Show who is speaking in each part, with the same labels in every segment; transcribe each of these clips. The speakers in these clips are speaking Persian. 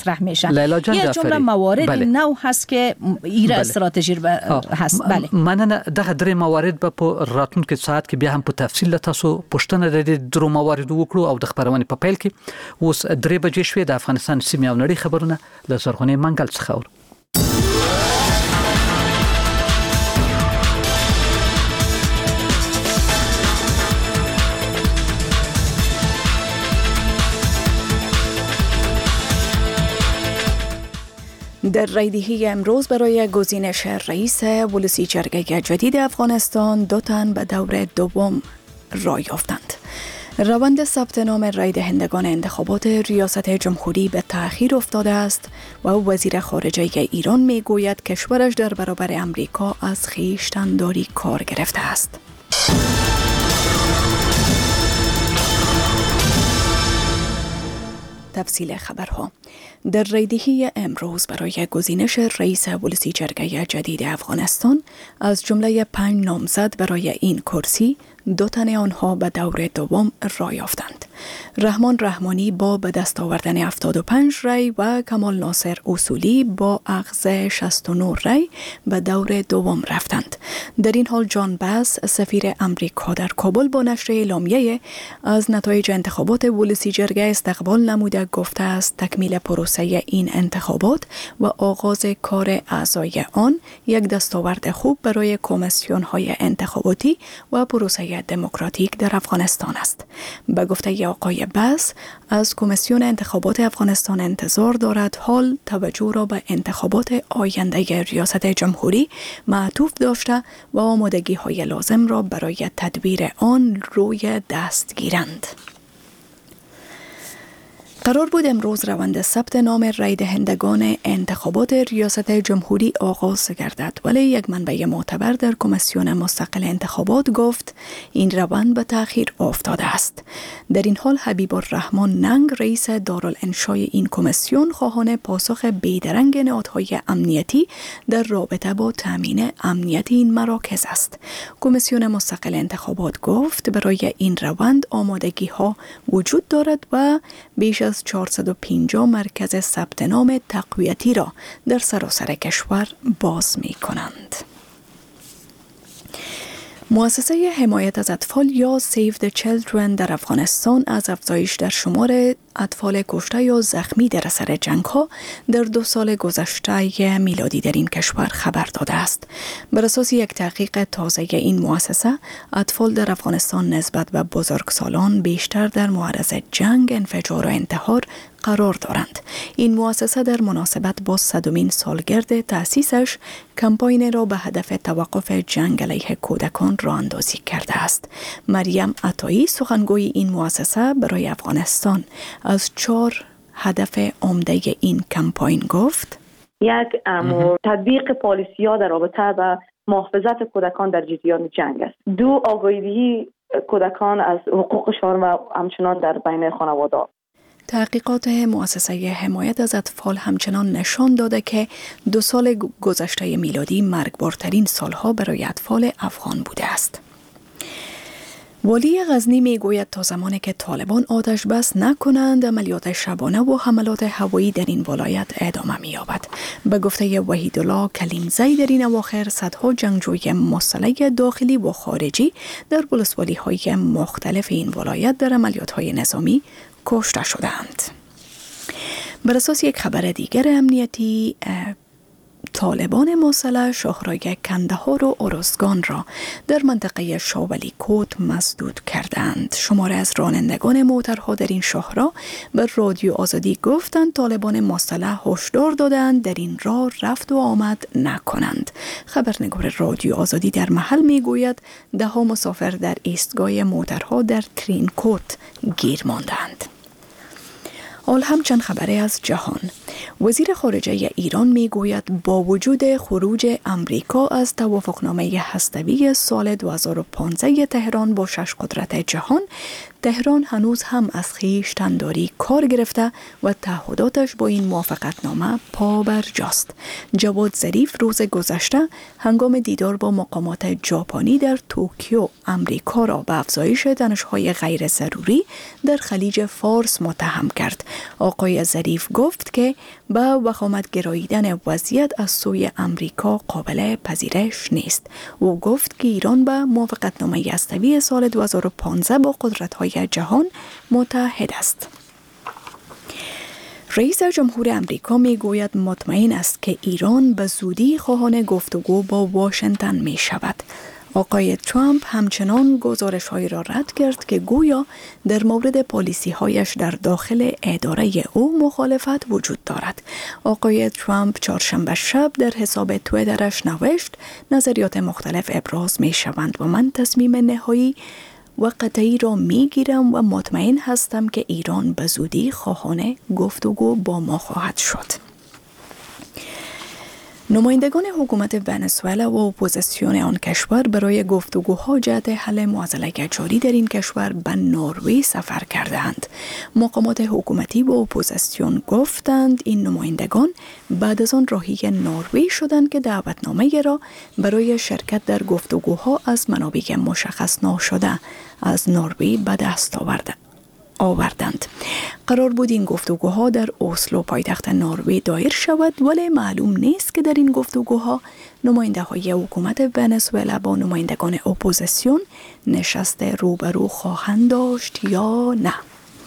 Speaker 1: مطرح میشن.
Speaker 2: یه جمله
Speaker 1: موارد نو هست که ایره استراتژی هست.
Speaker 2: بله مننه. دغه درې موارد په راتلونکي ساعت کې بیا هم په تفصیل تاسو پوښتنه لري درو موارد وکړو او د خبرونه په پیل کې اوس 3 بجې شوې د افغانستان سیمه او نړۍ خبرونه له زرغونې منګل څخه اورو.
Speaker 3: در رایدهی امروز برای گزینش رئیس ولسی جرگه جدید افغانستان 2 تن به دور دوم رای یافتند. روند ثبت نام رای دهندگان انتخابات ریاست جمهوری به تأخیر افتاده است و وزیر خارجه ایران میگوید کشورش در برابر امریکا از خویشتن‌داری کار گرفته است. تفصیل خبرها. در رایدهی امروز برای گزینش رئیس ولسی جرگه جدید افغانستان از جمله 5 نامزد برای این کرسی 2 تن آنها به دور دوم رای یافتند. رحمان رحمانی با به دست آوردن 75 رای و کمال ناصر اصولی با اخذ 69 رای به دور دوم رفتند. در این حال جان باس سفیر امریکا در کابل با نشر اعلامیه از نتایج انتخابات ولسی جرگه استقبال نموده گفته است تکمیل پروسه این انتخابات و آغاز کار اعضای آن یک دستاورد خوب برای کمیسیون‌های انتخاباتی و پروسه دموکراتیک در افغانستان است. به گفته آقای باس از کمیسیون انتخابات افغانستان انتظار دارد حال توجه را به انتخابات آینده ریاست جمهوری معطوف داشته و آمادگی‌های لازم را برای تدبیر آن روی دست گیرند. قرار بود امروز روند ثبت نام رای دهندگان انتخابات ریاست جمهوری آغاز گردد، ولی یک منبع معتبر در کمیسیون مستقل انتخابات گفت این روند به تأخیر افتاده است. در این حال حبیب الرحمن ننگ رئیس دارالانشای این کمیسیون خواهان پاسخ بیدرنگ نهادهای امنیتی در رابطه با تامین امنیت این مراکز است. کمیسیون مستقل انتخابات گفت برای این روند آمادگی ها وجود دارد و بیش از 450 مرکز ثبت نام تقویتی را در سراسر کشور باز می کنند. مؤسسه حمایت از اطفال یا Save the Children در افغانستان از افزایش در شمار اطفال کشته یا زخمی در اثر جنگ ها در 2 سال گذشته میلادی در این کشور خبر داده است. بر اساس یک تحقیق تازه این مؤسسه، اطفال در افغانستان نسبت به بزرگسالان بیشتر در معرض جنگ، انفجار و انتحار قرار دارند. این مؤسسه در مناسبت با 100مین سالگرد تأسیسش کمپاین را به هدف توقف جنگ علیه کودکان راه اندازی کرده است. مریم عطایی سخنگوی این مؤسسه برای افغانستان از 4 هدف عمده این کمپاین گفت:
Speaker 4: یک تطبیق پالیسی‌ها در رابطه با محافظت کودکان در جریان جنگ است. 2 آگاهی کودکان از حقوقشان و همچنان در بین خانواده.
Speaker 3: تحقیقات مؤسسه حمایت از اطفال همچنان نشان داده که 2 سال گذشته میلادی مرگبارترین سالها برای اطفال افغان بوده است. والی غزنی میگوید تا زمانی که طالبان آتش بس نکنند عملیات شبانه و حملات هوایی در این ولایت ادامه می‌یابد. به گفته وحیدالله کلیمزی در این اواخر صدها جنگجوی مسلح داخلی و خارجی در ولسوالی‌های مختلف این ولایت در عملیات‌های نظامی کشته شدند. بر اساس یک خبر دیگر امنیتی، طالبان مسلح شاهراه کندهار و ارزگان را در منطقه شاولی کوت مسدود کردند. شماره از رانندگان موترها در این شاهراه به رادیو آزادی گفتند طالبان مسلح هشدار دادند در این راه رفت و آمد نکنند. خبرنگار رادیو آزادی در محل میگوید 10 مسافر در ایستگاه موترها در ترین کوت گیر ماندند. حال همچند خبری از جهان. وزیر خارجه ایران میگوید با وجود خروج امریکا از توافقنامه هسته‌ای سال 2015 تهران با 6 قدرت جهان، تهران هنوز هم از خویشتن‌داری کار گرفته و تعهداتش با این موافقتنامه پابرجاست. جواد ظریف روز گذشته هنگام دیدار با مقامات ژاپنی در توکیو امریکا را به افزایش تنش‌های غیر ضروری در خلیج فارس متهم کرد. آقای ظریف گفت که به وخامت گراییدن وضعیت از سوی امریکا قابل پذیرش نیست. او گفت که ایران به موافقتنامه هسته‌ای سال 2015 با قدرت‌های جهان متحد است. رئیس جمهور امریکا می گوید مطمئن است که ایران به زودی خواهان گفتگو با واشنگتن می شود. آقای ترامپ همچنان گزارش‌هایی را رد کرد که گویا در مورد پالیسی‌هایش در داخل اداره او مخالفت وجود دارد. آقای ترامپ چهارشنبه شب در حساب توییترش نوشت نظریات مختلف ابراز می‌شوند و من تصمیم نهایی و قطعی را می‌گیرم و مطمئن هستم که ایران به زودی خواهان گفتگو با ما خواهد شد. نمایندگان حکومت ونزوئلا و اپوزیسیون آن کشور برای گفتگوها جهت حل معضله جاری در این کشور به نروژ سفر کردند. مقامات حکومتی و اپوزیسیون گفتند این نمایندگان بعد از آن راهی نروژ شدند که دعوتنامه را برای شرکت در گفتگوها از منابع مشخص نشده از نروژ به دست آوردند. قرار بود این گفتگوها در اسلو پایتخت نروژ دایر شود، ولی معلوم نیست که در این گفتگوها نماینده های حکومت ونزوئلا با نمایندگان اپوزیسیون نشست روبرو خواهند داشت یا نه.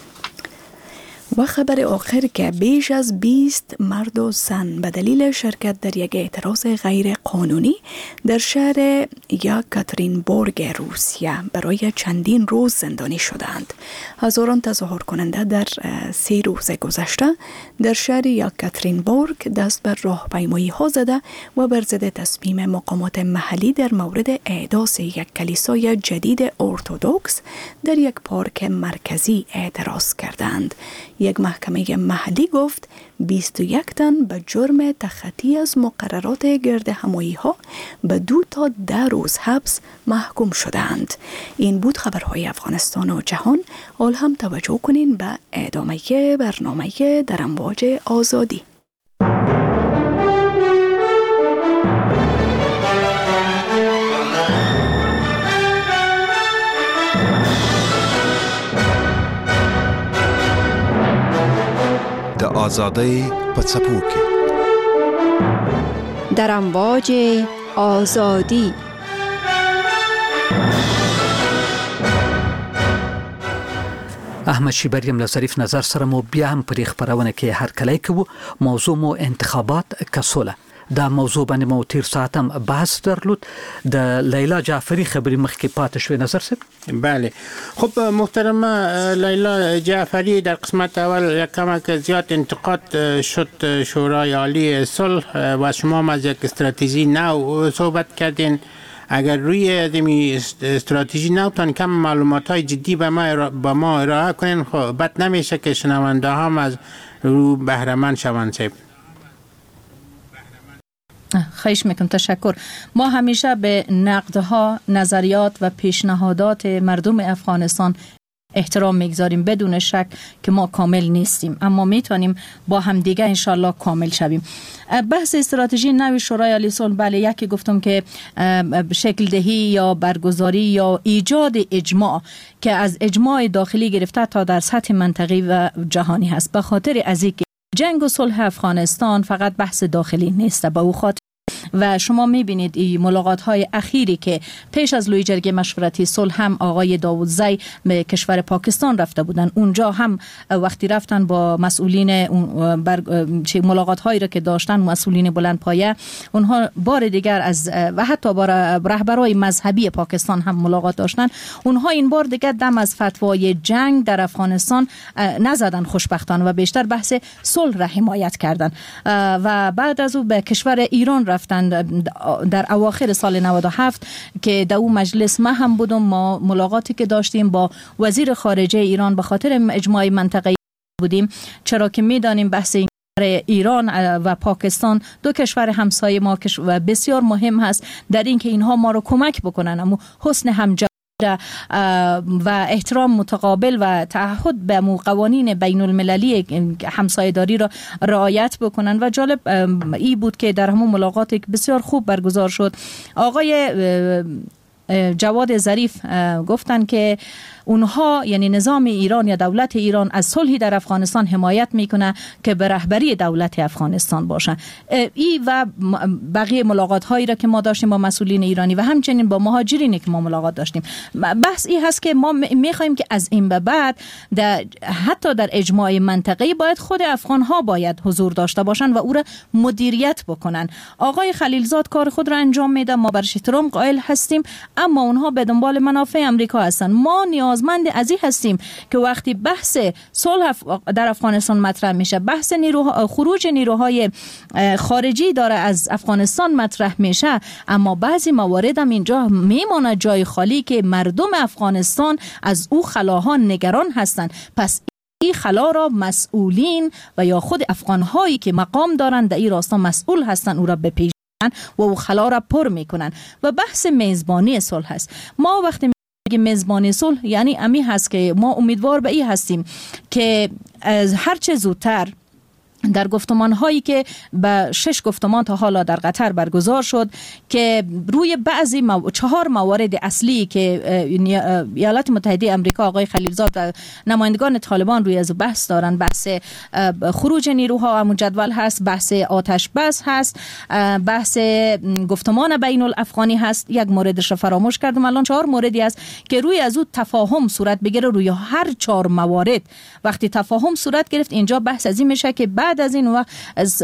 Speaker 3: و خبر آخر که بیش از 20 مرد و زن به دلیل شرکت در یک اعتراض غیر قانونی در شهر یکاترینبورگ روسیه برای چندین روز زندانی شدند. هزاران تظاهر کننده در 3 روز گذشته در شهر یکاترینبورگ دست بر راهپیمایی ها زده و بر ضد تصمیم مقامات محلی در مورد احداث یک کلیسای جدید ارتدوکس در یک پارک مرکزی اعتراض کردند. یک محکمه محلی گفت 21 تن به جرم تخطی از مقررات گرد همایی ها به 2 تا 10 روز حبس محکوم شدند. این بود خبرهای افغانستان و جهان. حال هم توجه کنین به ادامه برنامه در امواج آزادی.
Speaker 5: آزادی پڅپو کې
Speaker 6: در امواج آزادی.
Speaker 2: احمد شیبری له ظریف نظر سره مو بیا هم پر خبرونه کې هر کله کوو. موضوع مو انتخابات کسوله. دا موضوع باندې مو تیر ساعت هم بحث درلود. د لیلا جعفری خبري مخکې پاتې شوې نظر سره.
Speaker 7: بله خب محترمه لیلا جعفری در قسمت اول کمی که زیاد انتقاد شد شورای عالی صلح و شما از یک استراتژی نو صحبت کردین. اگر روی دمی استراتژی نوتان کم معلومات های جدی به ما ارائه کنین خب بد نمیشه که شنونده هم از رو بهره‌مند شوند. سیب
Speaker 1: خواهش میکنم. تشکر. ما همیشه به نقدها، نظریات و پیشنهادات مردم افغانستان احترام میگذاریم، بدون شک که ما کامل نیستیم، اما میتونیم با هم دیگه انشالله کامل شویم. بحث استراتژی نوی شورای عالی صلح، بله، یکی گفتم که شکل دهی یا برگزاری یا ایجاد اجماع که از اجماع داخلی گرفته تا در سطح منطقی و جهانی هست. به خاطر از اینکه جنگ و صلح افغانستان فقط بحث داخلی نیست، به او خاطر و شما میبینید این ملاقات های اخیری که پیش از لوی جرگه مشورتی صلح هم آقای داودزی به کشور پاکستان رفته بودن، اونجا هم وقتی رفتن با مسئولین ملاقات هایی را که داشتن مسئولین بلندپایه، اونها بار دیگر از و حتی با رهبرای مذهبی پاکستان هم ملاقات داشتن، اونها این بار دیگر دم از فتوای جنگ در افغانستان نزدن خوشبختانه و بیشتر بحث صلح را حمایت کردن و بعد از او به کشور ایران رفتن در اواخر سال 97 که در اون مجلس ما هم بودم. ما ملاقاتی که داشتیم با وزیر خارجه ایران به خاطر اجماع منطقه‌ای بودیم، چرا که میدانیم بحث ایران و پاکستان دو کشور همسایه ما و بسیار مهم هست در این که اینها ما رو کمک بکنن، اما حسن همجوری و احترام متقابل و تعهد به قوانین بین المللی همسایه‌داری را رعایت بکنن. و جالب ای بود که در همون ملاقاتی که بسیار خوب برگزار شد، آقای جواد ظریف گفتن که اونها یعنی نظام ایران یا دولت ایران از صلحی در افغانستان حمایت میکنه که به رهبری دولت افغانستان باشه. ای و بقیه ملاقات هایی را که ما داشتیم با مسئولین ایرانی و همچنین با مهاجرینی که ما ملاقات داشتیم، بحث ای هست که ما میخوایم که از این به بعد حتی در اجماع منطقه‌ای باید خود افغان ها باید حضور داشته باشن و او را مدیریت بکنن. آقای خلیلزاد کار خود را انجام میده، ما برش احترام قائل هستیم، اما اونها به دنبال منافع امریکا هستن. ما نیازمند از این هستیم که وقتی بحث صلح در افغانستان مطرح میشه، بحث خروج نیروهای خارجی داره از افغانستان مطرح میشه، اما بعضی موارد هم اینجا میمونه جای خالی که مردم افغانستان از او خلاها نگران هستند. پس این خلا را مسئولین و یا خود افغانهایی که مقام دارند در این راستا مسئول هستند او را بپیژنن و او خلا را پر میکنن. و بحث میزبانی صلح هست. ما وقتی میزبانی صلح یعنی امی هست که ما امیدوار به این هستیم که هر چه زودتر در گفتمان هایی که به 6 گفتمان تا حالا در قطر برگزار شد که روی بعضی 4 موارد اصلی که ایالات متحده آمریکا آقای خلیلزاد و نمایندگان طالبان روی از بحث دارن، بحث خروج نیروها همون جدول هست، بحث آتش بس هست، بحث گفتمان بین الافغانی هست. یک موردش رو فراموش کردم، الان 4 موردی است که روی از او تفاهم صورت بگیره. روی هر 4 موارد وقتی تفاهم صورت گرفت، اینجا بحث از این میشه که بعد از این وقت از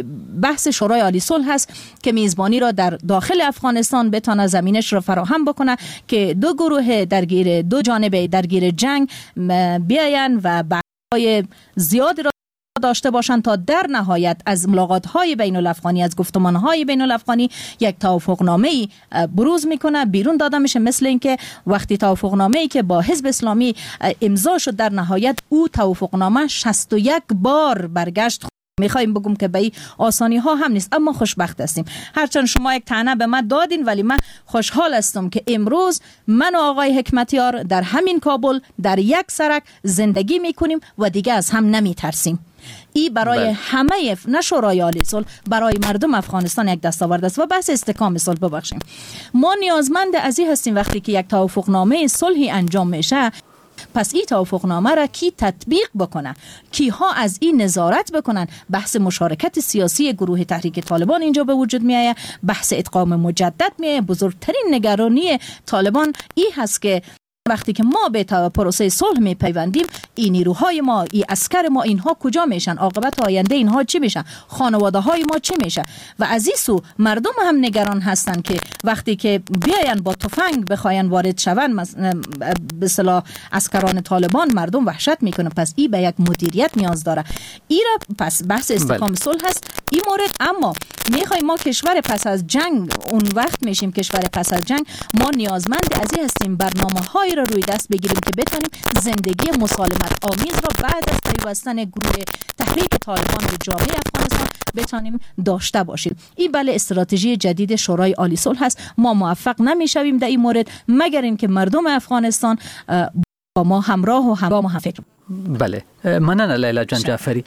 Speaker 1: بحث شورای عالی صلح هست که میزبانی را در داخل افغانستان بتونه زمینش را فراهم بکنه که دو گروه درگیر، دو جانبه درگیر جنگ بیاین و بحث‌های زیادی را داشته باشند تا در نهایت از ملاقات‌های بین الافغانی، از گفتمان‌های بین الافغانی یک توافقنامه‌ای بروز میکنه، بیرون داده میشه. مثل اینکه وقتی توافقنامه‌ای که با حزب اسلامی امضا شد، در نهایت او توافقنامه 61 بار برگشت. میخوایم بگم که به این آسانی ها هم نیست، اما خوشبخت هستیم. هرچند شما یک طعنه به من دادین، ولی من خوشحال هستم که امروز من و آقای حکمتیار در همین کابل در یک سرک زندگی میکنیم و دیگه از هم نمیترسیم. این برای همه نه شورای عالی صلح، برای مردم افغانستان یک دستاورد است. و بحث استحکام صلح، ببخشیم، ما نیازمند از این هستیم وقتی که یک توافقنامه صلحی انجام میشه، پس این توافقنامه را کی تطبیق بکنه، کیها از این نظارت بکنن. بحث مشارکت سیاسی گروه تحریک طالبان اینجا به وجود میآید، بحث ادغام مجدد میآید. بزرگترین نگرانی طالبان این هست که وقتی که ما به پروسه صلح میپیوندیم، این نیروهای ما، این عسکر ما، اینها کجا میشن؟ عاقبت آینده اینها چی میشن؟ خانواده های ما چی میشه؟ و از این سو مردم هم نگران هستن که وقتی که بیاین با تفنگ بخواین وارد شون به اصطلاح عسکران طالبان، مردم وحشت میکنه. پس این به یک مدیریت نیاز داره. این را پس بحث استحکام صلح هست این مورد. اما میخوایم ما کشور پس از جنگ، اون وقت میشیم کشور پس از جنگ، ما نیازمند از این هستیم برنامه‌های را روی دست بگیریم که بتونیم زندگی مسالمت آمیز را بعد از پیوستن گروه تحریک طالبان به جامعه افغانستان بتونیم داشته باشیم. این بله استراتژی جدید شورای عالی صلح هست. ما موفق نمیشویم در این مورد مگر اینکه مردم افغانستان با ما همراه و با ما همفکر.
Speaker 2: بله، مننه لیلا جان جعفری.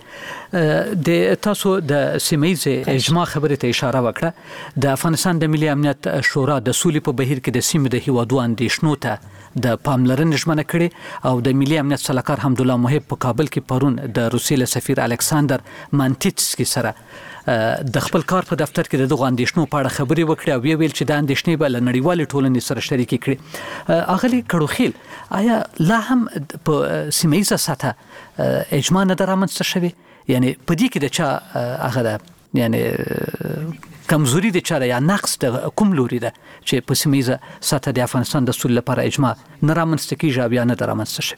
Speaker 2: د تاسو د سیمایي اجماع خبرې ته اشاره وکړه. د افغانستان د ملي امنیت شورا د سولې په بهیر کې د سیمې د هیوادو اندېښنو ته د پاملرنې ژمنه کړې او د ملي امنیت سلاکار حمدالله محب په کابل کې پرون د روسیې له سفیر الکساندر مانټیټسکي سره د خپل کار په دفتر کې دغه اندېښنو په اړه خبرې وکړې او ویل چې د اندېښنې به له نړیوالې ټولنې سره شریکې کړي. اغلې کړوخیل، آیا لا هم په سیمایي سطح اجماع نه رامنځته شوی؟ یعنی په دې کې د چا هغه ده، یعنی کمزوري د چا یا نقص د کوم لوري ده چې په سیمایي سطح د افغانستان د سولې لپاره اجماع نه رامنځته کیږي او یا نه رامنځته شوی؟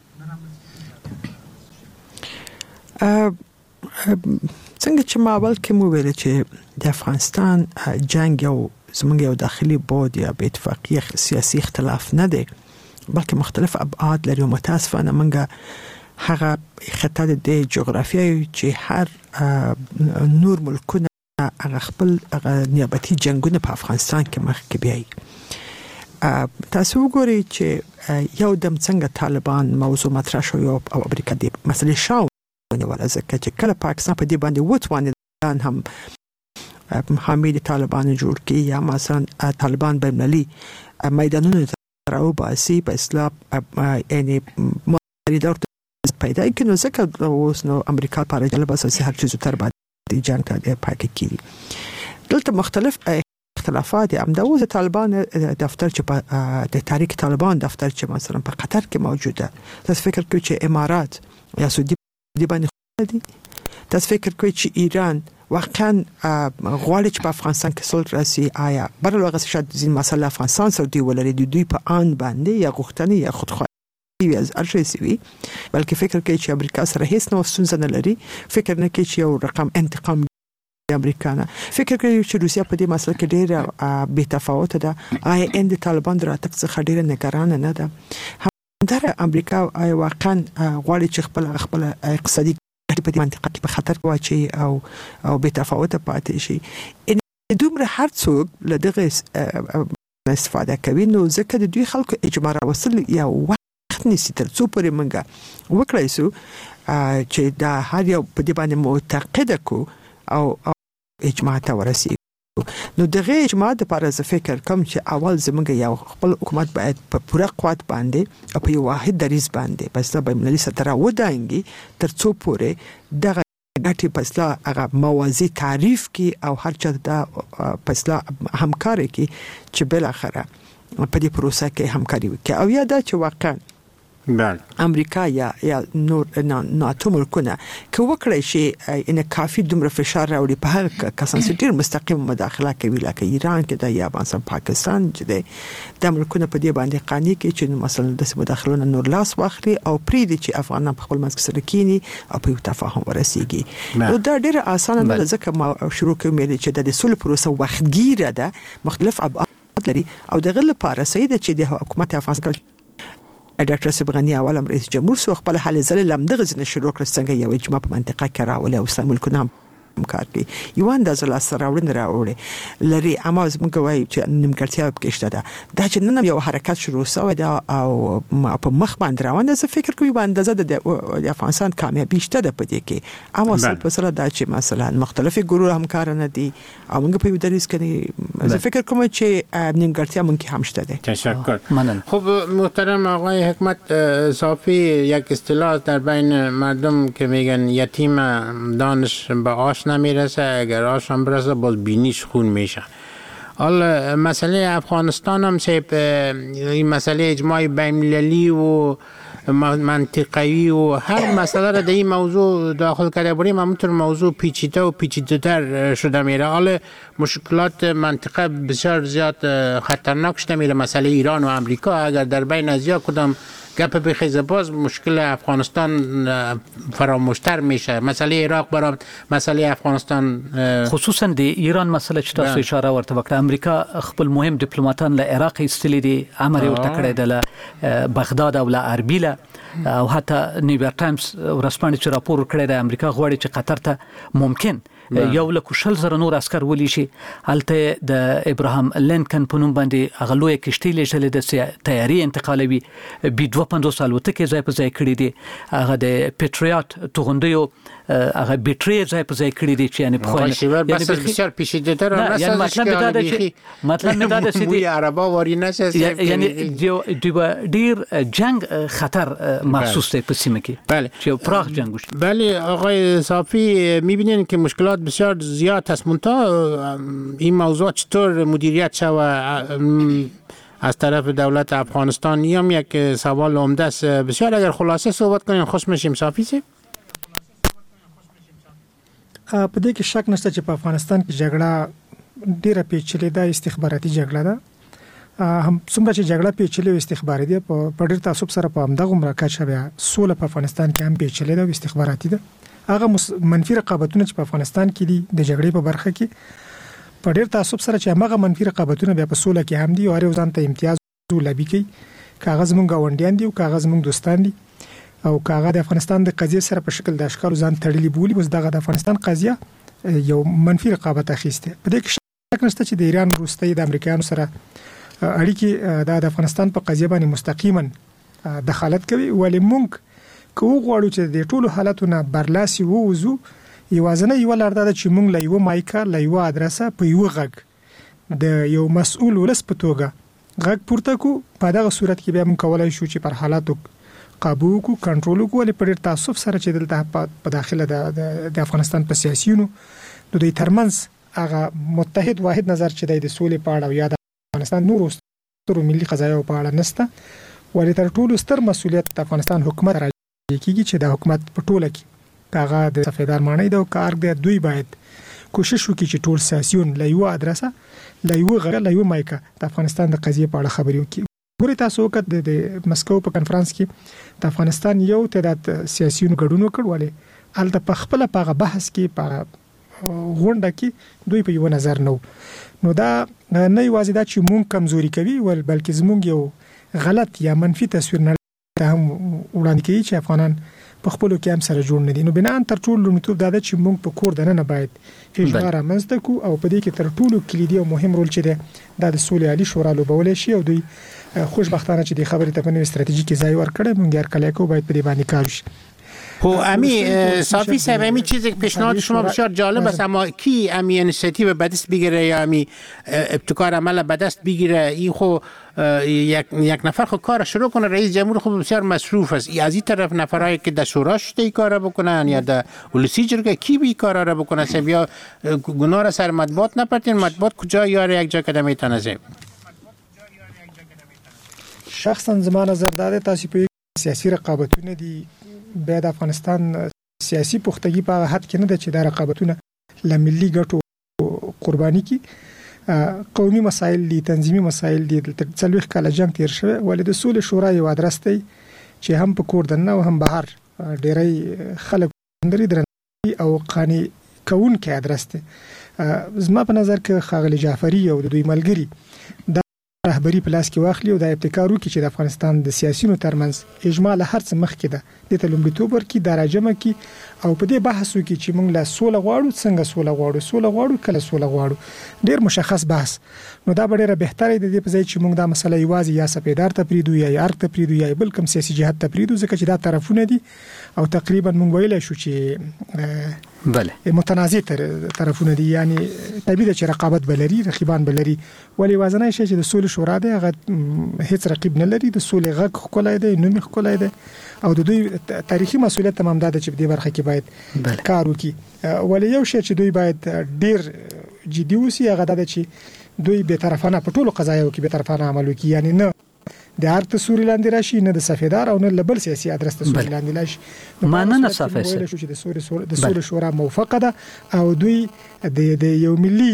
Speaker 8: څنګه چې ما اول کې مو ویل چې د افغانستان جنگ یو زموږ یو داخلي بود یا به اتفاقی سیاسي اختلاف نه دی، بلکې مختلف ابعاد لري. متاسفانه موږ هغه خطه د جغرافیایي چې هر نور ملکونه هغه خپل نیابتي جنگونه په افغانستان کې مخ کې بیایي. تاسو وګورئ چې یو دم څنګه طالبان موضوع مطرح شو او امریکا د مسلې شاو ونیول، ځکه چې کله پاکستان په دې باندې وتوانید هم حامی طالبان جوړ کړي یا مثلا طالبان بینالمللي میدانونو ته راوباسي په اصطلاح یعنی مریدار پیدا کړي نو ځکه اوس نو امریکا لپاره جالب اساسي هر څه تر باندې جنگ ته پاک کړي دلته مختلف اختلافات هم د اوس طالبان دفتر چې د تاریخ طالبان دفتر چې مثلا په قطر کې موجوده تاسو فکر کوئ چې امارات یا سعودي باندې دي تاسو فکر کوئ چې ایران واقعا غواړي چې په افغانستان کې صلح راسي آیا بل وخت شاید ځین مسله افغانستان سعودي ولري د دوی په آن باندې یا غوښتنې یا خودخواهي از ارشي وي بلکې فکر کوي چې امریکا سره هیڅ نو ستونزه نه لري فکر نه کوي چې یو رقم انتقام امریکانا فکر کوي چې روسیا په دې مسله کې ډېر بې تفاوت ده آیا اند طالبان دراتک څخه ډېر نگران نه ده همدار امریکا آیا واقعا غواړي چې خپل اقتصادي په دې منطقه کې په خطر واچي او بې تفاوت پاتې شي ان دومره هر څوک له دغه استفاده کوي نو ځکه د دوی خلکو اجماع راوصل یا وخت نسی تر څو پورې منګه وکړای سو چې دا هر یو په دې باندې معتقد کو او اجماع ته ورسیږي نو دغه اجماع د لپاره زه فکر کوم چې اول زمونږ یو خپل حکومت باید په پوره قوت باندې او په یو واحد دریځ باندې پس د بینالمللي سطح ودانګي تر څو پورې دغه ګټي پسلا هغه موازي تعریف کی او هر چا د پسلا همکاري کی چې بل اخره په دې پروسه کې همکاري وکړي او یا دا چې واقعا امریکا یا نور ناتو ملکونه که وکړي شي ان کافي دومره فشار راوړي په هغه کسان چې ډیر مستقیم مداخله کوي لکه ایران کې د یا مثلا پاکستان چې د ملکونه په دې باندې قانوني کې چې مثلا د مداخلونو نور لاس واخلي او پریدي چې افغانان په خپل منځ کې سره کینی او په تفاهم ورسیږي نو دا ډیر اسانه نه ځکه ما شروع کوم چې د سولې پروسه وختګیره ده مختلف ابعاد لري او د غل لپاره سید چې د حکومت افغانستان ډاکټر سبغانی اولم رئیس جمهور سو خپل حل زل لمدغه ځنه شروع کړ څنګه یو اجماع په منطقه کې راولي او اسلام ملکونه همکار کوي یو انداز لا سره راوړي لري اما زموږ وایي چې نیمګړتیا په کې شته دا چې نن یو حرکت شروع شوی دا او په مخ باندې روان ده فکر کوي باندې زده د افغانستان کامیابی شته ده په دې کې اما څه په سره دا چې مثلا مختلفي ګروه همکار نه دي او موږ په دریس کې زه فکر کوم چې نیمګړتیا مونږ هم شته ده
Speaker 7: تشکر مننه خب محترم آقای حکمت صافی یک اصطلاح در بین مردم که میگن یتیم دانش به آش نمیرسه اگر آش هم برسه باز بینیش خون میشه حالا مسئله افغانستان هم این مسئله اجماع بین‌المللی و منطقه‌ای و هر مسئله را در این موضوع داخل کرده بریم همونطور موضوع پیچیده و پیچیده‌تر شده میره حالا مشکلات منطقه بسیار زیاد خطرناک شده میره مسئله ایران و امریکا اگر در بین از یا کدام گپ بخیزه باز مشکل افغانستان فراموشتر میشه مسئله عراق برای مسئله افغانستان
Speaker 2: خصوصا د ایران مسئله چې تاسو اشاره ورته وکړه امریکا خپل مهم ډیپلوماټان له عراق ایستلي دي امر یې ورته کړی دی له بغداد او له اربیل او حتی نیویارک ټایمز ورسپانډ چې راپور کړی دی امریکا غواړي چې قطر ته ممکن یو لکه شل زره نور عسكر ولي شي هلته د ابراهام لینکن په نوم باندې اغلوې کشتۍ لېږلې د تیاری انتقالوي بي 250 الوتکې ځای په ځای کړې دي هغه د پیټریاټ توغندیو هغه بیټری ځای په ځای کړې دي چې یعنی په
Speaker 7: خو بس بسیار پیچیده تر نه
Speaker 2: مطلب دا ده چې
Speaker 7: عربا واری نشه
Speaker 2: یعنی د ډیر جنگ خطر محسوس دی په سیمه کې
Speaker 7: بله
Speaker 2: چې پراخ جنگ وشي
Speaker 7: بله آقای صافی میبینین که مشکلات بسیار زیاد است منتها این موضوع چطور مدیریت شود از طرف دولت افغانستان هم یک سوال عمده است بسیار اگر خلاصه صحبت کنیم خوش میشیم صافی سه
Speaker 9: په دې کې شک نشته چې په افغانستان کې جګړه ډیره پیچلې ده استخباراتي جګړه ده هم څومره چې جګړه پیچلې او استخباراتي ده په ډیر تعصب سره په همدغه مرکه بیا سوله په افغانستان کې هم پیچلې ده او استخباراتي ده هغه منفي رقابتونه چې په افغانستان کې دي د جګړې په برخه کې په ډیر تعصب سره چې هغه منفي رقابتونه بیا په سوله کې هم دي او هر یو ځان ته امتیاز لبي کوي کاغذ مونږ غونډیان دي او کاغذ مونږ دوستان دي او کاغذ د افغانستان د قضیه سره په شکل د اشکال ځان تړلې بولی بس دغه د افغانستان قضیه یو منفي رقابت اخیسته په دې کې شک نشته چې د ایران روسي د امریکایانو سره اړیکې د افغانستان په قضیه باندې مستقیما دخالت کوي ولې مونږ کو غواړو چې د ټولو حالتونو برلاسي ووزو یوازنه یو لار ده چې موږ له یو مایکا له یو ادرسه په یو غږ د یو مسؤل ولس په توګه غږ پورته کو په دغه صورت کې بیا موږ کولای شو چې پر حالاتو قابو کو کنټرول کو ولې په ډېر تعصب سره چې دلته په داخله د افغانستان په سیاسيونو د دوی ترمنځ هغه متحد واحد نظر چې د سولې په اړه یا د افغانستان نورو سترو ملي قضایاو په اړه نشته ولې تر ټولو ستر مسؤلیت د افغانستان حکومت راځي کیږي چې د حکومت په ټوله کې هغه د سفیدار معنی د کار د دوی باید کوشش وکړي چې ټول سیاسيون له یو ادرسه له یو غږ له یو مایکا د افغانستان د قضیې په اړه خبرې وکړي. ګوري تاسو وکړه د مسکو په کانفرنس کې د افغانستان یو تعداد سیاسيونو ګډون وکړ ولې الته په خپل په بحث کې په غونډه کې دوی په یو نظر نو دا نه یوازې دا چې مونږ کمزوري کوي ول بلکې زمونږ یو غلط یا منفي تصویر نه هم وړاندې کوي چې افغانان په خپل کې هم سره جوړ نه دي. نو بنان تر ټولو لومړیتوب دا ده چې مونږ په کور دننه باید فشار رامنځته کو او په دې کې تر ټولو کلیدي او مهم رول چې ده د سولې عالی شورا لوبول شي او دوی خوشبختانه چې د خبرې ته په نوې استراتیژیکي ځای ورکړي مونږ هر کله کو باید په دې باندې کار وشي.
Speaker 7: خب امی صافی صاحب امی چیزی که پیشنهاد شما بسیار جالب است اما کی امی انیشیتیو به دست بگیره یا امی ابتکار عمل به دست بگیره این خو یک نفر خو کار شروع کنه رئیس جمهور خو بسیار مصروف است از این طرف نفرایی که در شورا شده این کار بکنن یا در ولسی جرگه کی بی کار را بکنه سب یا گناه را سر مطبوعات نپرتین مطبوعات کجا یاره یک جا کده میتونه زیب
Speaker 9: شخصا زمان نظر داده تاسی په سیاسي رقابتونه دي بیا د افغانستان سیاسي پختګي په حد کې نه ده چې دا رقابتونه لملي ګټو قرباني کی قومي مسایل دي تنظیمي مسایل دي د څلويخ کال جنگ تیر شوی ولې د سولې شورا یو ادرسته چې هم په کور دنه او هم بهر ډېری خلک اندري درنې او قاني کون کې ادرسته زما په نظر کې خاغلی جعفری او د دوی ملګری د رهبری په لاس کې واخلي او د ابتکار وکړي چې د افغانستان د سیاسيونو ترمنځ اجماع له هر څه مخکې ده د تلمبیتوب ورکی د راجمه کې او په دې بحث وکړي چې موږ له سوله غواړو څنګه سوله غواړو کله سوله غواړو ډیر مشخص بحث نو دا ډیره بهتره ده د په ځای چې موږ دا مسله یوازې یا سپیدار ته پریدو یا ارګ ته پریدو یا بل کوم سیاسي جهت ته پریدو ځکه چې دا طرفونه دي او تقریبا موږ ویلای شو چې بله متنازع طرفونه دي یعنی طبيعي ده چې رقابت بلري رقیبان بلري ولې وازنه شي چې د سولې شورا ده هغه هیڅ رقیب نه لري د سولې غږ خلای ده نوم خلای ده او د دوی تاریخي مسؤلیت تمام ده چې په دې برخه کې باید کار وکړي ولې یو شی چې دوی باید ډیر جدي وسی هغه ده چې دوی به طرفانه په ټولو قضایاو کې به طرفانه عمل وکړي یعنی نه د هر تصوري لاندې راشي نه د سفیدار او نه لبل سیاسي ادرس تصوري لاندې راشي
Speaker 2: ماننه صافه
Speaker 9: چې د سولې شورا موافقه ده او دوی د یو ملي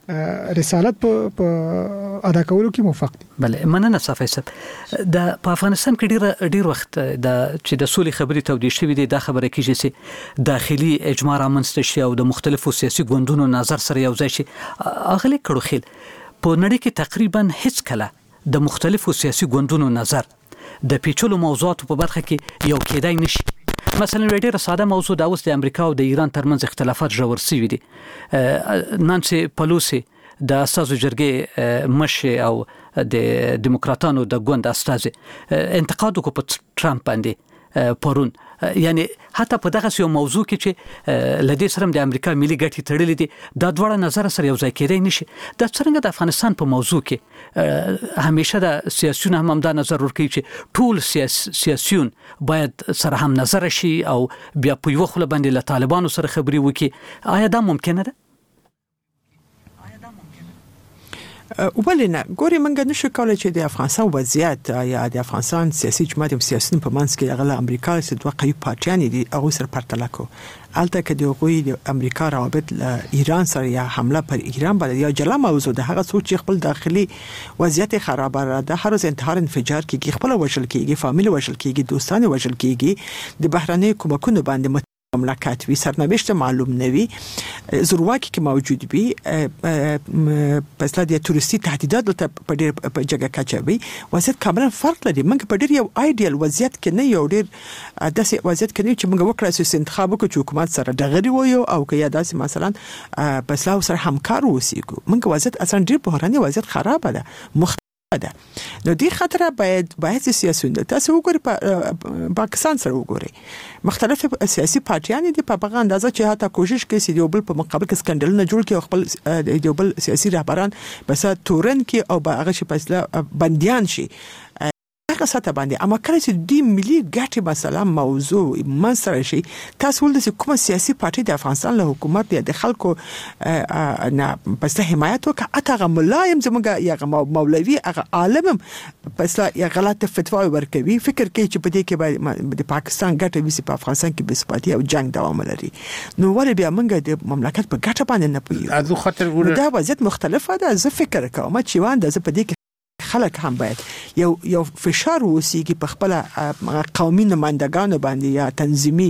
Speaker 9: رسالت په ادا کولو کې موافق دي.
Speaker 2: بله مننه صافه صاحب د په افغانستان کې ډیر وخت د چې د سولې خبرې تودې شوې دي دا خبره کیږي چې داخلي اجماع رامنځته شي او د مختلفو سیاسي ګوندونو نظر سره یو ځای شي اغلی کړو خیل په نړۍ کې تقریبا هیڅ کله د مختلفو سیاسي ګوندونو نظر د پیچلو موضوعاتو په برخه کې یو کېدای نشي. مثلا ډیره ساده موضوع د اوس د امریکا او د ایران ترمنځ اختلافات ژور شوي دي. نانسي پلوسی د اساسو جرګې مشر او د دیموکراتانو د ګوند استازي انتقاد وکړ په ټرمپ باندې پرون یعنی حتی په دغه یو موضوع کې چې لدې سره د امریکا ملي ګټې تړلې دي دا دواړه نظر سره یو ځای کېدای نشي. د څنګه د افغانستان په موضوع کې همیشه د سیاسيون هم دا نظر ورکوي چې ټول سیاسيون باید سره هم نظر شي او بیا په یو خله باندې له طالبانو سره خبري وکړي. آیا دا ممکنه ده؟
Speaker 8: ولنه ګوري منګه نشو کولای چې د افغانستان وضعیت یا د افغانستان سیاسي جماعت او سیاسيون په منځ کې غلا امریکا سره دوه قوي پارټیان دي هغه سره پرتله کو الته کې د غوي د امریکا روابط ایران سره یا حمله پر ایران باندې یا جلا موضوع ده هغه سوچ خپل داخلي وضعیت خراب را ده هر روز انتحار انفجار کیږي خپل وشل کیږي فامیل وشل کیږي دوستان وشل کیږي د بهراني کومکونو باندې مملکت وی سرنوشت معلوم نوی زورواکی که موجود بی پسلا دی توریستی تهدیدات په ډیر په جګه کچوي وضعیت کاملا فرق لري. موږ په ډیر یو ایډیال وضعیت کې نه یو ډیر داسې وضعیت کې چې موږ وکړای شو انتخاب وکړو چې حکومت سره دغری وایو او که یا داسې مثلا پسلا سره همکار اوسېږو موږ وضعیت اصلا ډیر بحراني وضعیت خراب ده ده. نو دې خاطر باید سیاسيون تاسو وګورئ پاکستان سره وګورئ مختلف سیاسي پارټیان دي په هغه اندازه چې هاته کوشش کوي چې یو بل په مقابل کې سکندلونه جوړ کړي او خپل یو بل سیاسي رهبران بس تورن کې او هغه شي په بنديان شي هغه ساته باندې اما کله چې د ملي ګټې مثلا موضوع منسره شي تاسو ولې کوم سیاسي پارټي د افغانستان له حکومت د خلکو نه پس حمایت وکړه اته ملایم زموږ یا مولوي هغه عالم پس یا غلطه فتوا ورکوي فکر کوي چې په دې کې د پاکستان ګټه وسی په افغانستان کې بسپاتي او جنگ دوام لري نو ولې بیا موږ د مملکت په ګټه باندې نه پوهیږو
Speaker 7: ازو خاطر
Speaker 8: دا وضعیت مختلفه ده زه فکر کوم چې وانه زه په دې خلک هم باید یو فشار وسیږي په خپل قومي نمائندگانو باندې یا تنظیمي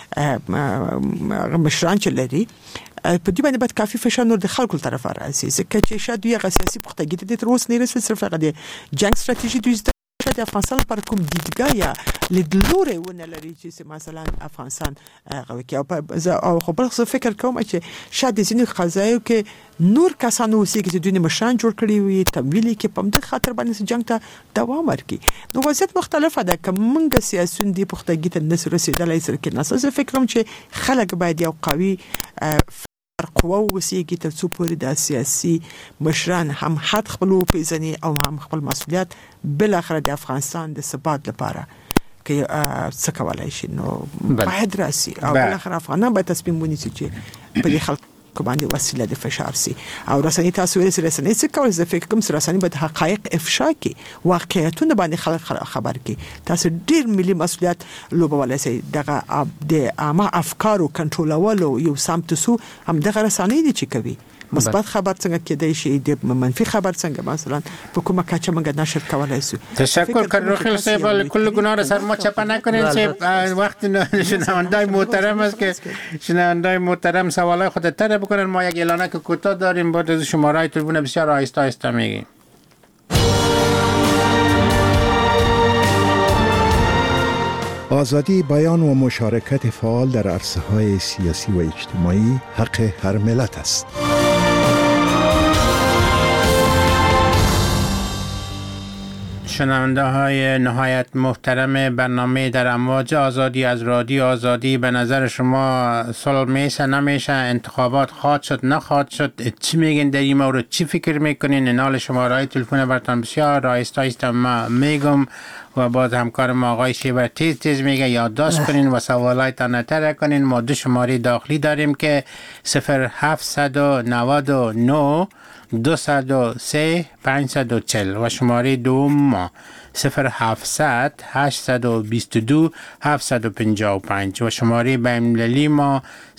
Speaker 8: مشران چې لري په دې باندې باید کافي فشار نور د خلکو طرف راځي ځکه چې شاید یو سیاسي پختګي ته تر اوسه نه رسېږي صرف هغه د جنگ ستراتیژي دوی د افغانستان پر کوم دیدګاه یا لیدلوري ونه لري چې مثلا افغانستان او خو بل څه فکر کوم چې شاید ځینې قضایو کې نور کسانو وسیږي چې دوی مشران جوړ کړي وي تمویل کې په دې خاطر باندې جنگ ته دوام ورکړي نو وضعیت مختلفه ده کوم منګه سیاسيون دی پختګي ته نس رسیدلای سره کې ناس زه فکر کوم چې خلک باید یو قوي قوه وسیږي تر څو پورې د سیاسي مشران هم حد خپل پیژني او هم خپل مسؤلیت بل اخر د افغانستان د ثبات لپاره کې څه کولای شي نو باید راسي او بل اخر افغانان باید تصمیم ونیسي چې په دې خلک باندې وسیله د فشار سي او رسنۍ تاسو ولې رسنۍ څه کول زه فکر کوم رسنۍ باید حقایق افشا کړي واقعیتونه باندې خلک خبر کړي تاسو ډیر ملي مسؤلیت لوبولای شئ دغه د عامه افکارو کنټرولولو یو سمتسو هم دغه رسنۍ دي چې کوي مثبت خبر څنګه کېدای شي د منفي خبر څنګه مثلا په کومه کچه موږ نشر کولای شو
Speaker 7: تشکر کروخیل صاحب کل گناه را سر ما چپا نکنین صاحب وقت شنوندای محترم است که شنوندای محترم سوالای خود طرح بکنن ما یک اعلانه که کوتاه داریم بعد از شماره تلفن بسیار آهسته آهسته میگیم
Speaker 5: آزادی بیان و مشارکت فعال در عرصه‌های سیاسی و اجتماعی حق هر ملت است.
Speaker 7: شنونده های نهایت محترم برنامه در امواج آزادی از رادیو آزادی به نظر شما صلح میشه نمیشه انتخابات خواهد شد نخواهد شد چی میگین در این مورد چی فکر میکنین نال شماره تلفن برتان بسیار آهسته ما میگم و باز همکار ما آقای شیبر تیز میگه یادداشت کنین و سوالایتان طرح کنین ما دو شماره داخلی داریم که 0799 203 540 و شماره دوم 0700 822 755 و شماره بین‌المللی ما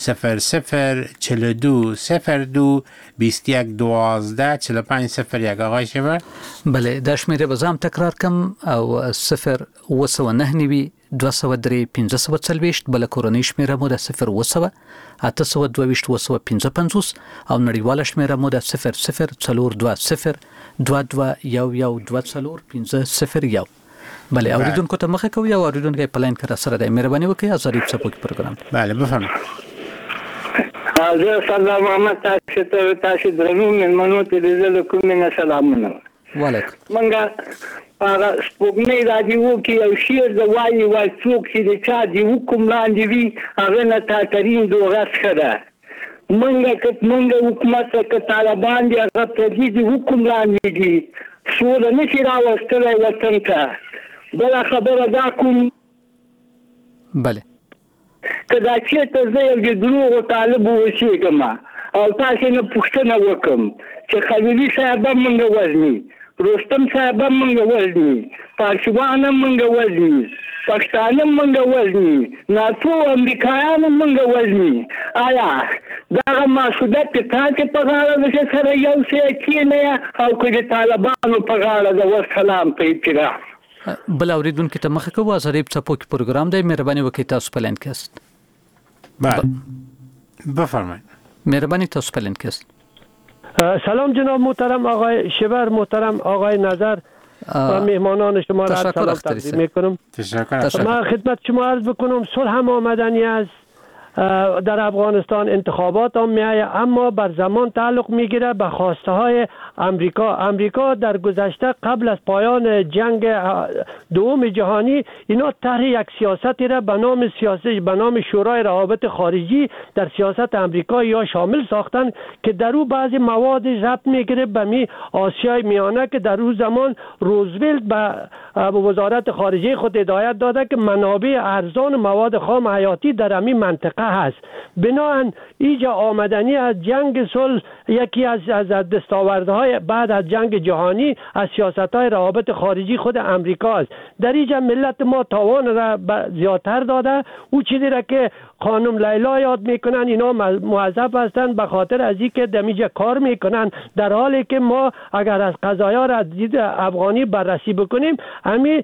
Speaker 7: 0042 02 21 12 4501 آقای شیبر
Speaker 2: بله دا شمیره بزام تکرار کم او 0999 203 540 بل کورنۍ شمیره مو د 0 822 او نړیواله شمیره مو د 0042 22 بله اوریدونکو ته مخه کوي او اوریدونکو په لاین کې را سره د مهرباني وکړئ ازادي په پروګرام
Speaker 7: بله بفرمایئ
Speaker 10: حاضر سلام محمد تاسو درنو منو ته دې کوم نه سلامونه
Speaker 2: وعلیکم
Speaker 10: منګه هغه سپوږمۍ راځي وو کې یو شعر د وایي څوک چې د چا دی حکم لاندې وي هغه نه تاترین دوغه ښه منګه حکومت که طالبان دي هغه پردي دي حکم لاندې دي سوله نشي راوستلی وطن ته بله خبره دا کوم
Speaker 2: بله
Speaker 10: که دا چېرته زه یو د دروغو طالب اوسېږم او تاسې نه پوښتنه وکړم چې خلیلي صاحب هم موږ وژني رستم صاحب هم موږ وژني پارسیوان هم موږ وژني پښتانه هم موږ وژني ناټو امریکایان هم موږ وژني آیا دغه مسؤلیت د تاسې په غاړه ده چې سره یو څه کېنئ او که د طالبانو په غاړه ده وسلام په ابتدا
Speaker 2: بل اوریدونکو ته مخه کوو ازادي په پروګرام دی مهرباني وکړئ تاسو په لاین کې است
Speaker 7: بله بفرمایئ
Speaker 2: مهرباني تاسو په لاین کې است
Speaker 11: سلام جناب محترم آقای شبر محترم آقای نظر و مهمانان شما را سلام تقدیم میکنم.
Speaker 7: تشکر.
Speaker 11: من خدمت شما عرض بکنم صلح هم آمدنی است در افغانستان انتخابات هم میآید، اما بر زمان تعلق میگیره به خواسته های امریکا در گذشته قبل از پایان جنگ دوم جهانی اینا طرح یک سیاستی را به نام شورای روابط خارجی در سیاست امریکا یا شامل ساختن که در او بعضی مواد ضبط میگیره به آسیای میانه که در اون زمان روزولت به وزارت خارجه خود هدایت داده که منابع ارزان مواد خام حیاتی در همین منطقه هست. بنابراین اینجا آمدنی از جنگ صلح یکی از دستاوردهای بعد از جنگ جهانی از سیاست‌های روابط خارجی خود امریکا است. در اینجا ملت ما تاوان را زیادتر داده. او چیزی را که خانم لیلا یاد میکنن اینا موظف هستند به خاطر از اینکه دمیجا کار میکنن، در حالی که ما اگر از قضایا را از دید افغانی بررسی بکنیم همین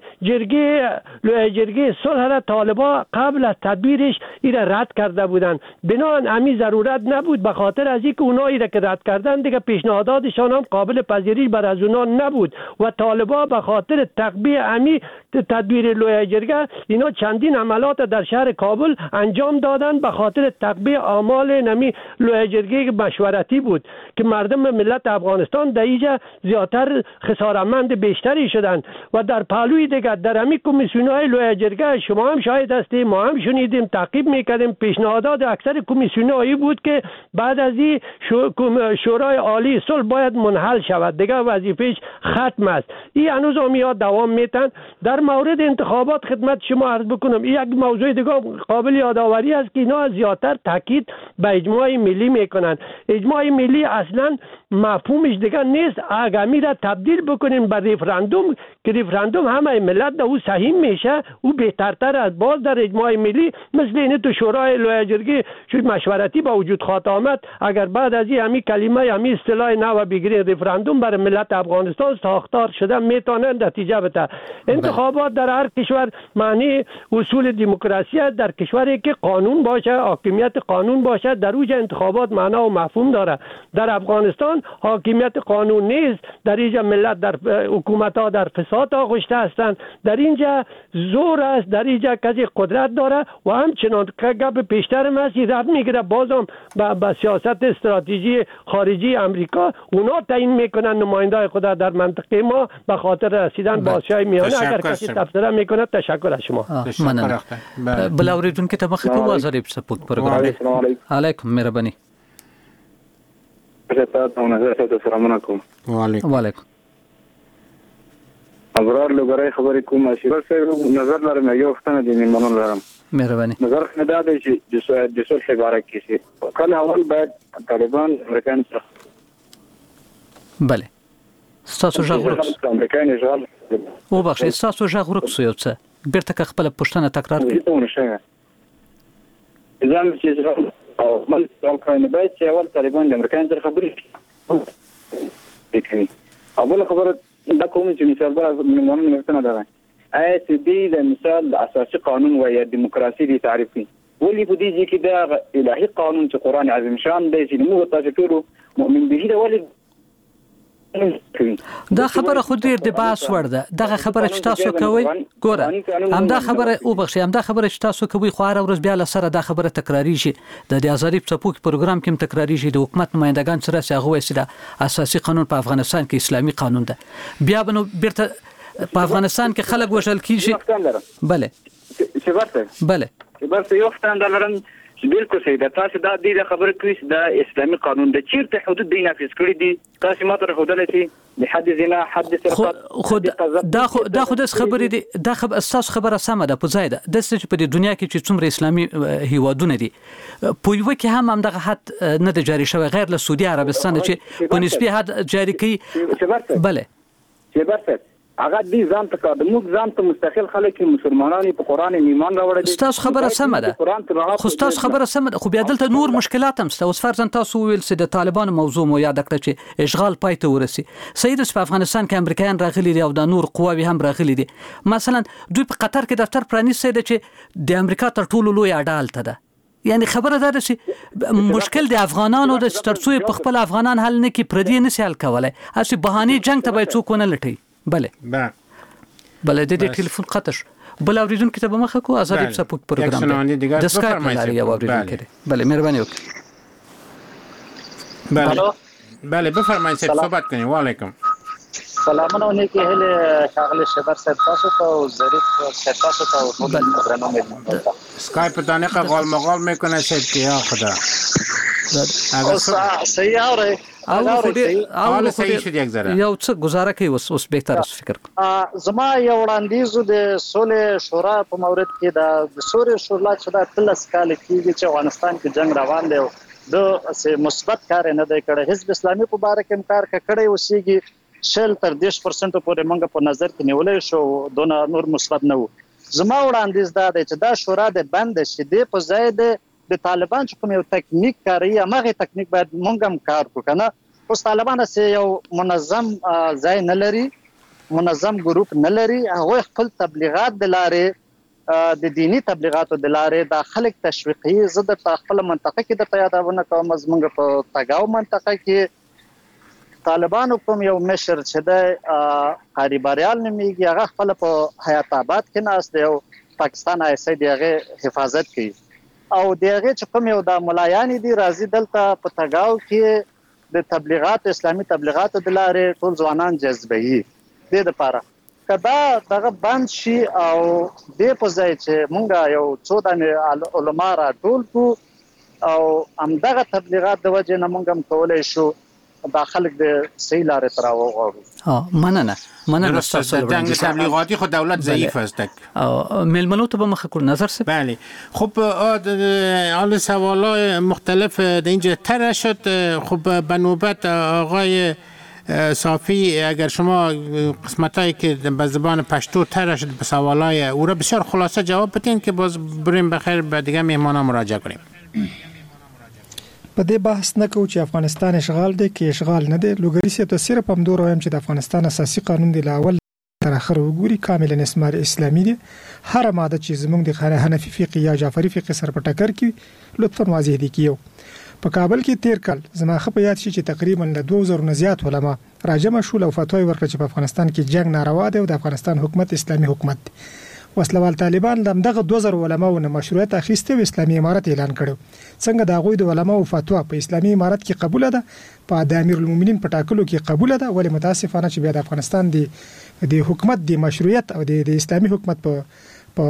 Speaker 11: جرگه صلح را طالبا قبل از تدبیرش این رد کرده بودند. بنابراین همین ضرورت نبود، به خاطر از اینکه اونایی را که رد کردن دیگه پیشنهاداتشان هم قابل پذیری بر از اونا نبود و طالبا به خاطر تقبیه همین تدبیر لوی جرگه اینا چندین عملات در شهر کابل انجام دادن به خاطر تقبیه اعمال نمی لوی جرگه مشورتی بود که مردم ملت افغانستان در اینجا زیادتر خسارتمند بیشتری شدند و در پهلوی دیگر در همین کمیسیون‌های لوی جرگه شما هم شاهد هستید، ما هم شنیدیم، تعقیب میکردیم، پیشنهادات اکثر کمیسیون‌هایی بود که بعد از این شورای عالی صلح باید منحل شود، دیگه وظیفه‌اش ختم است. این هنوز هم دوام میتن. در مورد انتخابات خدمت شما عرض بکنم یک موضوع دیگه قابل یادآوری است که اینا زیادتر تاکید به اجماع ملی میکنن. اجماع ملی اصلا مفهومش دیگه نیست. اگر میره تبدیل بکنین به ریفراندوم که ریفراندوم همه ملت ده او صحیح میشه، او بهترتر از باز در اجماع ملی مثل اینه تو شورای لوی جرگه شد مشورتی با وجود خواهد آمد. اگر بعد از این همین کلمه همین اصطلاح نو بگیرین ریفراندوم برای ملت افغانستان ساختار شده میتونه نتیجه بده. انتخابات در هر کشور معنی اصول دموکراسی است. در کشوری که قانون باشه، حاکمیت قانون باشه، در اوج انتخابات معنا و مفهوم داره. در افغانستان حاکمیت قانون نیست. در اینجا ملت در حکومت ها در فساد آغشته هستند. در اینجا زور است، در اینجا کسی قدرت داره و همچنان که گپ پیشتر ماست رد میگیره بازم با سیاست استراتژی خارجی امریکا. اونا تعیین میکنن نمایندای خود در منطقه ما به خاطر رسیدن به آسیای میانه. اگر کسی تفسیر میکنه تشکر از شما.
Speaker 2: ممنون. بلاوریدون که تمخ کو وازاری سپورت پروگرام. علیکم مهربانی.
Speaker 12: السلام علیکم.
Speaker 2: وعلیکم.
Speaker 12: ابرار لګرای خبرې کوم چې ورسره نظر لرم یو وختونه د میمنون لرم.
Speaker 2: مهرباني.
Speaker 12: نظر خنه دا دی چې د صلح عبارت کې کله اول باید طالبان امریکایان سره
Speaker 2: بله ستاسو ژغورک
Speaker 12: امریکایان اشغال
Speaker 2: او بخښه ستاسو ژغورک سو یو څه بیرته خپل پښتنه تکرار
Speaker 12: کړئ. ځم چې او مل څنګه باید چې اول طالبان د امریکایان سره خبرې وکړي. اول خبره دا کوم چې مثال به میمونون مرتنه ده ایت دی د مثال اساسي قانون و یا دیموکراسي دی تعریفي ولې په دې کې دا الهي قانون چې قران عظیم شان دی چې موږ تاسو ټول مؤمن به دی ولې
Speaker 2: دا خبره خو ډیر د باس ورده. دغه خبره چې تاسو کوي ګوره هم دا خبره او بخښي هم دا خبره چې تاسو کوي خو هر ورځ بیا لسره دا خبره تکراری شي. د ازادي په پروګرام کې تکراری شي. د حکومت نمائندگان سره څنګه وایي اساسي قانون په افغانستان کې اسلامي قانون ده. بیا بنو بیرته په افغانستان کې خلک وژل کیږي. بله بله
Speaker 12: بس یو ستاندلرم بالکل صحیح ده. تاسو دا د خبره کوي دا اسلامي قانون د چیرته حدود دی نافذ کړی دي. تاسو ماته خودلته د حد زنا حد سرقت
Speaker 2: خود دا خود خبرې دي. دا اساس خبره سمه ده په ځای ده. د څه په دنیا کې چې څومره اسلامي هیوادونه دي په یو کې هم دغه حد نه د جاری شوی غیر له سعودي عربستان چې په نسبي حد جاری کوي. بله
Speaker 12: چې برسه هغه دې ځان ته د موږ ځان ته مستقل خلک مسلمانان په قران ایمان راوړل دي.
Speaker 2: تاسو خبره سمه ده. خو تاسو خبره سمه ده. خو بیا دلته نور مشکلات هم شته. اوس فرضاً تاسو ویل چې د طالبانو موضوع مو یاد کړئ چې اشغال پای ته ورسي. صحیح ده چې په افغانستان کې امریکایان راغلي دي او د نور قواوی هم راغلي دي. مثلا دوی په قطر کې دفتر پرانیسي دي چې د امریکا تر ټولو لوی اډالت ده. یعنی خبره ده چې مشکل د افغانانو د ترڅو په خپل افغانان حل نه کی پردي نه سیال کولای. اسی بهانه جنگ ته به څوک نه لټي. بله د دې ټلیفون قطع شو. بل اوریدونکو ته به مخه کو آزادی سپوک پروګرام د اسکایپ لاري یو اوریدونکو بله مهرباني وکړئ.
Speaker 7: بله بفرمایئ صحبت کنید. وعلیکم
Speaker 13: سلامونه ونیکي هله ښاغلی شبر صاحب تاسو ته او ظریف صاحب تاسو ته او ټول درنو مېلمانو ته
Speaker 7: اسکایپ ته نه قال مقال میکنه چې یا خدا
Speaker 13: اگر صحیح اوري
Speaker 7: حالا صحیح شد یک ذره
Speaker 2: یو څه گزاره کوي اوس بهتر فکر
Speaker 13: زما یو وړاندیز د صلح شورا په مورد کې د سوري شورا چې د تلس کال کېږي چې افغانستان کې جنگ روان دی د مثبت کار نه دی کړی. حزب اسلامي په باره کې کار کړی اوسېږي 0.10% پورې موږ په نظر کې نیولې شو دونه نور مثبت نه وو. زما وړاندیز دا دی چې دا شورا د بند شي د په ځای د طالبان چې کوم یو تکنیک کاری هغه تکنیک باید موږ هم کار وکړو کنه. اوس طالبان سه یو منظم ځای نه لري، منظم ګروپ نه لري، هغه خپل تبلیغات د لارې د دینی تبلیغاتو د لارې د خلک تشویقي زده په خپل منطقه کې د پیاداونه کوم زمونږ په تګاو منطقه کې طالبانو کوم یو مشر چې د قاری باریال نومیږي هغه خپل په حیات آباد کې ناست دی او پاکستان آیسای دیغه حفاظت کوي او دیغه چې کوم یو د ملایانی دی راځي دلته په تګاو کې د تبلیغات اسلامي تبلیغات د لارې ټول ځوانان جذبوي د لپاره کدا دغه بند شي او د په ځای چې مونږه یو څو د علما را ټول کو او همدغه تبلیغات د وجه نه مونږ هم کولای شو دا خلک د صحیح لارې تر راوغواړو.
Speaker 2: مننه
Speaker 7: تاسو د تبلیغاتی خو دولت ضعیف است.
Speaker 2: ملمنو ته به مخه کول نظر سه.
Speaker 7: بله خب حالا سوالای مختلف در اینجا طرح شد. خب به نوبت آقای صافی اگر شما قسمتایی که به زبان پشتو طرح شد به سوالای او را بسیار خلاصه جواب بدین که باز بریم بخیر به دیگه مهمانا مراجعه کنیم.
Speaker 9: په دې بحث نه کوو چې افغانستان اشغال دی کې اشغال نه دی. لوګری سي ته صرف هم دوه وایم چې د افغانستان اساسي قانون دی لاول تر اخر وګوري کاملا اسمار اسلامي دی. هر ماده چې زموږ د حنفي فقه یا جعفری فقه سره په ټکر کې لطفا واضح دي کیو. په کابل کې تیر کال زما خپه یاد شي چې تقریبا له 2000 نه زیات علما راجمه شول او فتوی ورکړه چې په افغانستان کې جنگ ناروا دی او د افغانستان حکومت اسلامي حکومت دی. وسلوال طالبان دغه 2000 علماو نه مشروعیت اخیسته او اسلامي امارت اعلان کړو. څنګه دا غوي د علماو فتوا په اسلامي امارت کې قبول ده، په د امیر المؤمنین په ټاکلو کې قبول ده، ولی متاسفانه چې بیا د افغانستان د حکومت د مشروعیت او د اسلامي حکومت په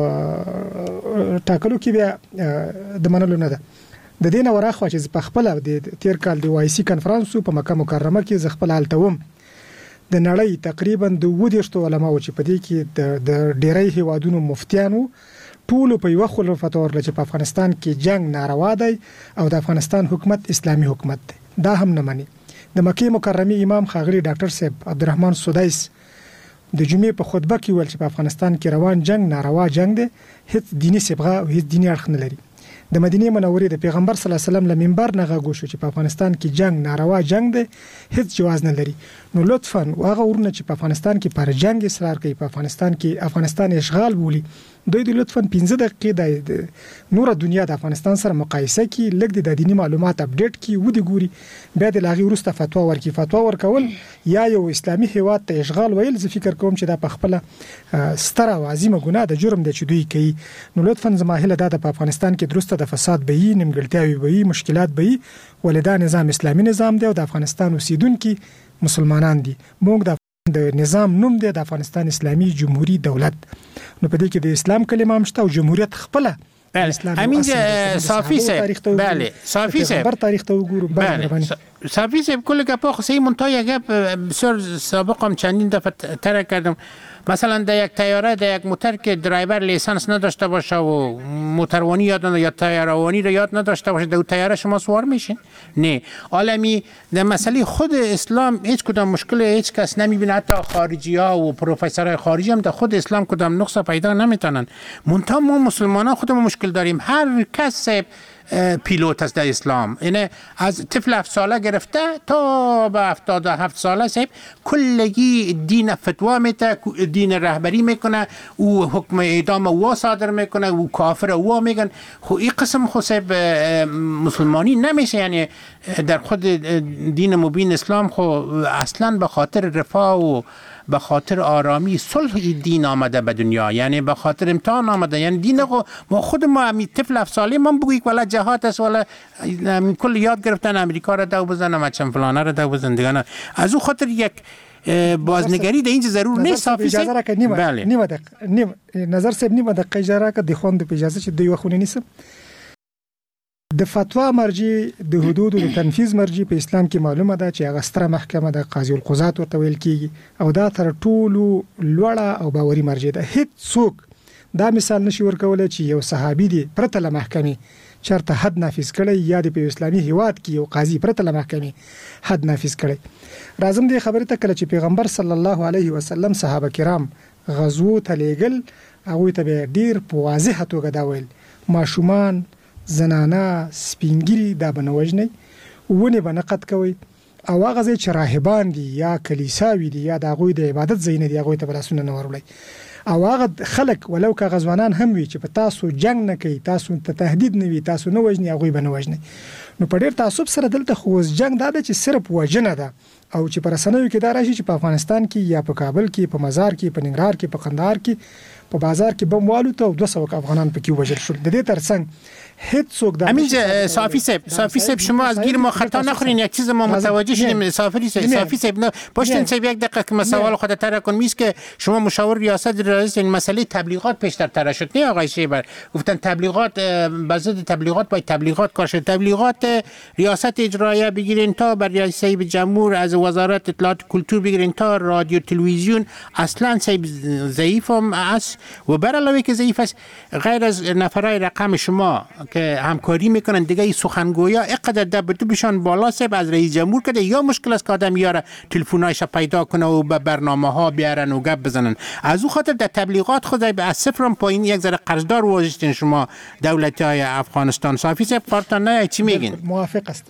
Speaker 9: ټاکلو کې بیا د منلو نه ده. د دینه وراخوا چې په خپل د تیر کال د وایسي کانفرنس په مکه مکرمه کې ز خپل التوم د نړۍ تقریبا د 20 علماو چې په دې کې د ډیری هیوادونو مفتیانو ټول په یو خل فتوا ورل چې په افغانستان کې جنگ ناروا دی او د افغانستان حکومت اسلامي حکومت دی. دا هم نه مانی. د مکه مکرمه امام خاغلی ډاکټر صاحب عبدالرحمن سودایس د جمعې په خطبه کې ویل چې په افغانستان کې روان جنگ ناروا جنگ دی، هیڅ دینی صبغه او هیڅ دینی اړخ نه لري. د مدینه منورې د پیغمبر صلی الله علیه وسلم له منبر نه غوښو چې په افغانستان کې جنگ ناروا جنگ دی، هیڅ جواز نه لري. نو لطفاً هغه ورونه چې په افغانستان کې پر جنگ اصرار کوي، په افغانستان اشغال بولی، دوی د لطفاً 15 دقیقې د نور دنیا د افغانستان سره مقایسه کې لګ د دینی معلومات اپډیټ کی ودی ګوري، بیا د لاغي ورسته فتوا ورکي. فتوا ورکول یا یو اسلامي هیواد ته اشغال ویل، زه فکر کوم چې دا په خپل ستره او عظیمه ګناه د جرم د چدوي کوي. نو لطفاً زماهله د افغانستان کې درسته د فساد به یې نیمګړتیاوي به یې مشکلات به یې، ولدا نظام اسلامي نظام دی او د افغانستان اوسیدونکو مسلمانان دي. موږ د نظام نوم دی د افغانستان اسلامي جمهوریت دولت. نو په دې کې د اسلام کلمه هم شته او جمهوریت خپل
Speaker 7: همین صافی صاحب. بله صافی صاحب بر
Speaker 9: تاریخ ته وګورو.
Speaker 7: بله صافی صاحب کل گپا خو صحیح منتها یک بسیار سابق هم چندین دفعه طرح کردم. مثلا در یک تیاره در یک موتر که درایور لیسانس نداشته باشه و موتروانی یاد نداشته یا تیاره‌وانی رو یاد نداشته باشه، در تیاره شما سوار میشین؟ نه. عالمی در مسئله خود اسلام هیچ کدام مشکل هیچ کس نمیبینه، حتی خارجی ها و پروفسورهای خارجی هم در خود اسلام کدام نقص پیدا نمیتونن. منتها ما مسلمانان خودمون مشکل داریم. هر کس پیلوت است در اسلام. اینه از طفل 7 ساله گرفته تا به 77 ساله صاحب کلگی دین فتوا میده، دین رهبری میکنه، او حکم اعدام او صادر میکنه، او کافر او میگن. خو این قسم خو صاحب مسلمانی نمیشه. یعنی در خود دین مبین اسلام خو اصلا به خاطر رفاه و به خاطر آرامی صلح دین آمده به دنیا، یعنی به خاطر امتحان آمده. یعنی دین خود ما همین طفل 7 ساله ما بگوییم ولا جهاد است ولا کل یاد گرفتن امریکا را دو بزنن، مچم فلانه را دو بزنن دیگه. از او خاطر یک بازنگری در اینجا ضرور نیست.
Speaker 9: اجازه را که نیم نظر صاحب نیم دقیقه اجازه که دخوند په اجازه چې دوی وخونه نیسم. د فتوا مرجع د حدود او تنفيذ مرجع په اسلام کې معلومه ده چې هغه ستره محکمه د قاضي القضات ورته ویل کیږي او دا تر ټولو لوړه او باوري مرجع ده. هیڅ څوک دا مثال نشي ورکولای چې یو صحابي دی پرته له محکمې چرته حد نافذ کړي یا د اسلامي هیواد کې یو قاضي پرته له محکمې حد نافذ کړي. راځم دې خبره ته کله چې پیغمبر صلی الله علیه وسلم صحابه کرام غزو ته لیږل هغه ته ډیر په واضح توګه دا ویل ماشومان زنانه سپینګری دا بنوجنی ونه بنقد کوي او هغه چې راهبان دي یا کلیساوي دي یا د غوی د عبادت زینه دي هغه ته بلاسونه نه ورولي او هغه خلک ولو که غزوانان هم وي چې په تاسو جنگ نه کوي، تاسو ته تهدید نه وي، تاسو نه وژني هغه بنوجنی. نو په ډیر تعصب سره دلته خو جنگ دا چې صرف وژنه ده او چې پر سنوي کې دا راشي چې په افغانستان کې یا په کابل کې، په مزار کې، په ننګرهار کې، په قندهار کې، په بازار کې بم والو ته 200 افغانان پکې وژل شول. د دې ترڅنګ هیڅ څوک دا
Speaker 7: همین صافی صاحب شما از گیر ما خطا نخورین. یک چیز ما متوجه شدیم صافی صاحب نه پشتین صاحب یک دقیقه که سوال خودت طرح کن. میست که شما مشاور ریاست رئیس این مسئله تبلیغات پیشتر طرح شد نه آقای شیبر؟ گفتن تبلیغات بازد تبلیغات باید تبلیغات کار شد. تبلیغات ریاست اجرایه بگیرین تا بر رئیس صاحب جمهور، از وزارت اطلاعات کلتور بگیرین تا رادیو تلویزیون اصلا صاحب ضعیف است و بر علاوه که ضعیف است غیر از نفرای رقم شما که همکاری میکنن دیگه سخنگویا اینقدر دبتو بشان بالا صاحب از رئیس جمهور کده یا مشکل است که آدم یاره تلفنایش پیدا کنه و به برنامه ها بیارن و گپ بزنن. از او خاطر در تبلیغات خود از صفرم پایین یک ذره قرضدار واجدین شما دولت‌های افغانستان. صافی صاحب کارتان نه چی میگین؟
Speaker 9: موافق است.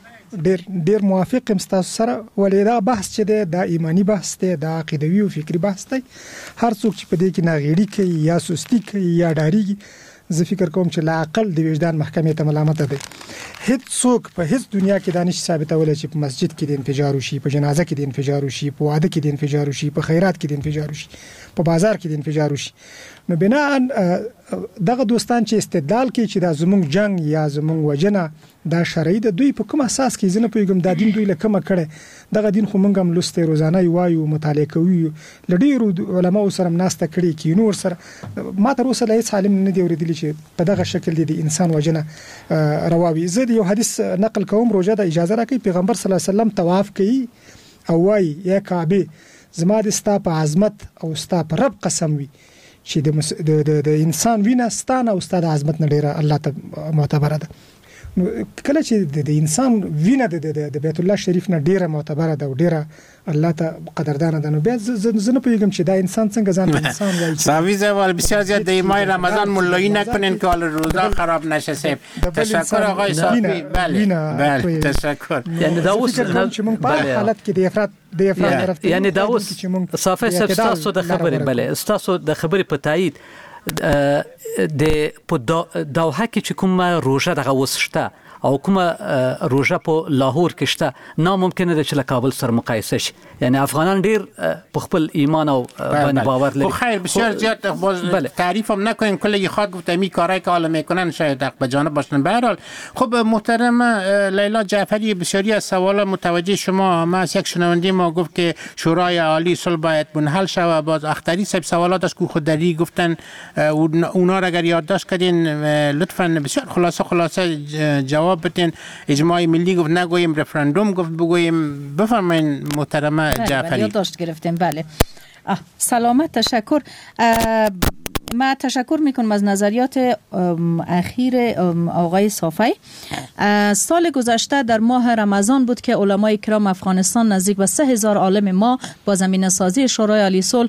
Speaker 9: ډیر موافقم تاسو سره. ولې دا بحث چې دا ایمانی بحث دی، دا عقیدوي او فکری بحث دی. هر څوک چې په دې کې ناغېړي کوي یا سستی کوي یا ډاریږي زه فکر کوم چې لا عقل د وجدان محکمې ته ملامت دی. هیڅ څوک په هیڅ دنیا کې دانش ثابتولای چې په مسجد کې د انفجار وشي، په جنازه کې د انفجار وشي، په واده کې د انفجار وشي، په خیرات کې د انفجار وشي، په بازار کې د انفجار وشي. نو بنا دغه دوستان چې استدلال کوي چې دا زموږ جنگ یا زموږ وجنه دا شرعي د دوی په کوم اساس کې زنه پیغام دا دین دوی لکه کړه. دغه دین خو مونږ هم لسته روزانه یو مطالعه کوي، لډیرو علماء سره ناسته کړي کې نور سره ما تر اوسه هیڅ عالم نه دی اوریدلی چې په دغه شکل د انسان وجنه رواوي. زه یو حدیث نقل کوم، روزه د اجازه راکړي پیغمبر صلی الله علیه وسلم طواف کوي او وايي یا کعبه زما د ستا په عظمت او ستا په رب قسم وي چې د انسان وینه ستانه او ستاسو عظمت نه ډیره الله ته معتبره ده. نو کله چې د انسان وینه د بیت الله شریف نه ډیره معتبره ده او ډیره الله ته قدردان ده، نو بیا زنه پیغام چې دا انسان څنګه ځان انسان وایي.
Speaker 7: ساوی زوال بسیار زیاد د ماه رمضان مولایی نکنین که حال روزا خراب نشه صاحب. تشکر آقای صافی. بله تشکر.
Speaker 2: یعنی دا اوس
Speaker 9: چې موږ په حالت کې د افراد
Speaker 2: یعنی دا اوس صافی صاحب تاسو د خبرې بله تاسو د خبرې په تایید د په دوحه کې چې کومه روژه دغه وسشته او کومه روژه په لاهور کې شته ناممکنه ده چې له کابل سره مقایسه شي. یعنی افغانان ډیر په خپل ایمان او باندې باور لري.
Speaker 7: خیر بسیار زیاد باز تعریف هم نکنین کلی خاک گفته می کارایی که حالا میکنن شاید حق به جانب باشن. به هر حال خب محترم لیلا جعفری بسیاری از سوال متوجه شما. ما از یک شنونده ما گفت که شورای عالی صلح باید منحل شود. باز اختری صاحب سوالاتش کو خودداری گفتن اونا را اگر یادداشت کردین لطفا بسیار خلاصه جواب بدین. اجماع ملی گفت نگوییم، رفراندوم گفت بگوییم. بفرمایید محترمه جعفری.
Speaker 1: یادداشت گرفتیم. بله سلامت، تشکر. من تشکر میکنم از نظریات اخیر آقای صافی. سال گذشته در ماه رمضان بود که علمای کرام افغانستان نزدیک به 3000 عالم ما با زمینه سازی شورای عالی صلح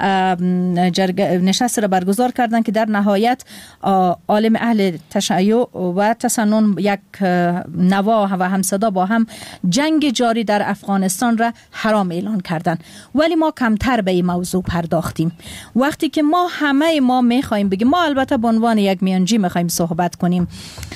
Speaker 1: نشست را برگزار کردند که در نهایت عالم اهل تشیع و تسنن یک نوا و همصدا با هم جنگ جاری در افغانستان را حرام اعلان کردند. ولی ما کمتر به این موضوع پرداختیم. وقتی که ما میخوایم بگیم، ما البته به عنوان یک میانجی میخوایم صحبت کنیم،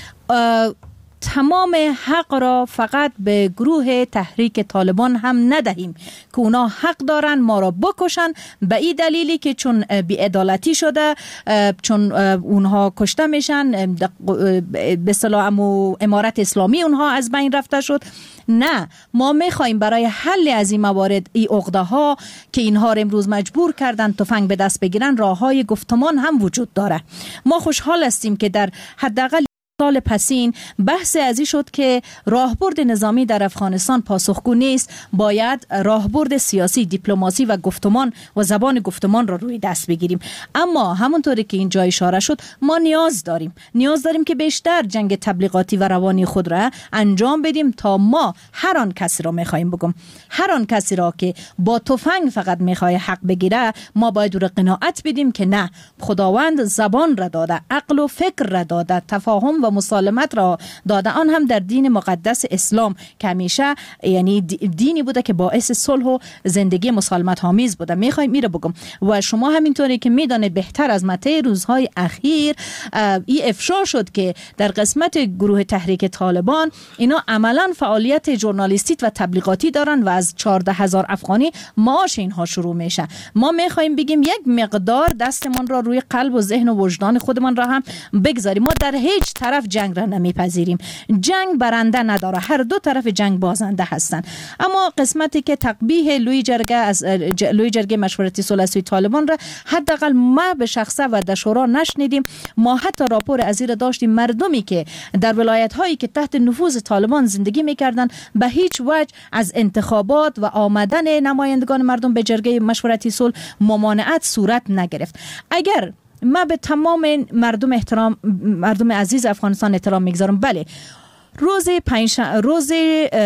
Speaker 1: تمام حق را فقط به گروه تحریک طالبان هم ندهیم که اونا حق دارن ما را بکشن به این دلیلی که چون بی‌عدالتی شده، چون اونها کشته میشن، به اصطلاح امارت اسلامی اونها از بین رفته شد. نه، ما میخوایم برای حل از این موارد، این عقده ها که اینها را امروز مجبور کردن تفنگ به دست بگیرن، راه های گفتمان هم وجود داره. ما خوشحال هستیم که در حداقل سال پسین بحث ازی شد که راهبرد نظامی در افغانستان پاسخگو نیست، باید راهبرد سیاسی، دیپلماسی و گفتمان و زبان گفتمان را روی دست بگیریم. اما همونطوری که اینجا اشاره شد، ما نیاز داریم که بیشتر جنگ تبلیغاتی و روانی خود را انجام بدیم تا ما هر آن کسی را میخوایم بگم، هر آن کسی را که با تفنگ فقط میخواد حق بگیره، ما باید او را قناعت بدیم که نه، خداوند زبان را داده، عقل و فکر را داده، تفاهم و مسالمت را داده، آن هم در دین مقدس اسلام که همیشه یعنی دینی بوده که باعث صلح و زندگی مسالمت آمیز بوده. میخوایم میره بگم و شما همینطوری که میدانید بهتر از مته روزهای اخیر این افشا شد که در قسمت گروه تحریک طالبان اینا عملا فعالیت ژورنالیستی و تبلیغاتی دارن و از 14,000 افغانی معاش اینها شروع میشه. ما میخوایم بگیم یک مقدار دستمان را روی قلب و ذهن و وجدان خودمان را هم بگذاریم. ما در هیچ طرف جنگ را نمیپذیریم. جنگ برنده نداره، هر دو طرف جنگ بازنده هستند. اما قسمتی که تقبیح لوی جرگه مشورتی صلح سوی طالبان را حداقل ما به شخصه و در شورا نشنیدیم. ما حتی راپور از این داشتیم مردمی که در ولایت هایی که تحت نفوذ طالبان زندگی میکردن به هیچ وجه از انتخابات و آمدن نمایندگان مردم به جرگه مشورتی صلح ممانعت صورت نگرفت. اگر ما به تمام مردم عزیز افغانستان احترام میگذارم، بله، روز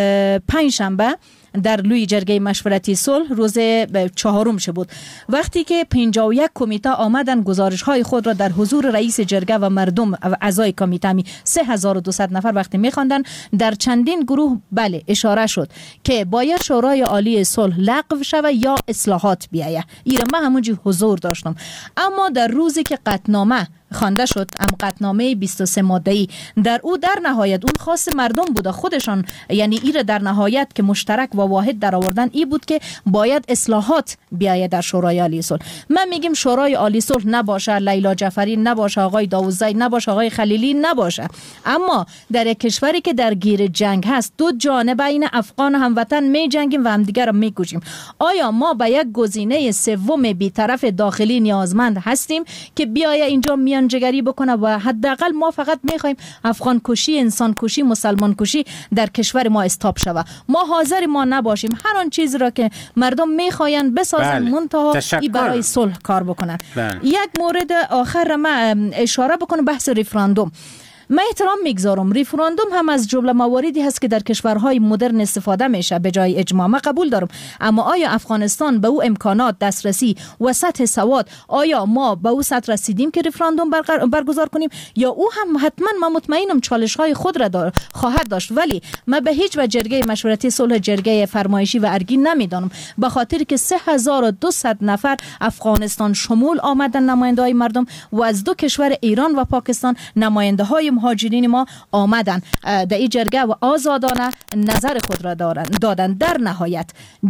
Speaker 1: پنجشنبه در لوی جرگه مشورتی صلح روز 4 بود، وقتی که 51 کمیته آمدن گزارش های خود را در حضور رئیس جرگه و مردم و اعضای کمیته 3200 نفر وقتی میخواندن، در چندین گروه بله اشاره شد که باید شورای عالی صلح لغو شود یا اصلاحات بیاید. ایره ما همونجی حضور داشتم. اما در روزی که قطعنامه خوانده شد، قطعنامه 23 ماده‌ای، در او در نهایت اون خاص مردم بوده خودشان، یعنی ایره در نهایت که مشترک و واحد در آوردن ای بود که باید اصلاحات بیاید در شورای عالی صلح. من میگم شورای عالی صلح نباشه، لیلا جعفری نباشه، آقای داوودزی نباشه، آقای خلیلی نباشه، اما در یک کشوری که در گیر جنگ هست، دو جانب بین افغان هموطن می جنگیم و همدیگر را میکشیم. آیا ما به یک گزینه سوم بی‌طرف داخلی نیازمند هستیم که بیاید اینجا میانجیگری بکنه و حداقل ما فقط میخوایم افغان کشی، انسان کشی، مسلمان کشی در کشور ما استاپ شود؟ ما حاضر ما نباشیم هر آن چیزی را که مردم میخواین بسازن، منتها ای برای صلح کار بکنن. یک مورد آخر را من اشاره بکنم، بحث ریفراندوم. من احترام میگذارم، ریفراندوم هم از جمله مواردی هست که در کشورهای مدرن استفاده میشه به جای اجماع، من قبول دارم. اما آیا افغانستان به او امکانات، دسترسی و سطح سواد، آیا ما به او سطح رسیدیم که ریفراندوم برگزار کنیم؟ یا او هم حتما من مطمئنم چالش های خود را خواهد داشت، ولی من به هیچ وجه جرگه مشورتی صلح جرگه فرمایشی و ارگی نمیدانم، به خاطر که 3200 نفر افغانستان شمول آمدن نماینده‌های مردم و از دو کشور ایران و پاکستان نماینده های مهاجرین ما آمدن در این جرگه و آزادانه نظر خود را دادن. در نهایت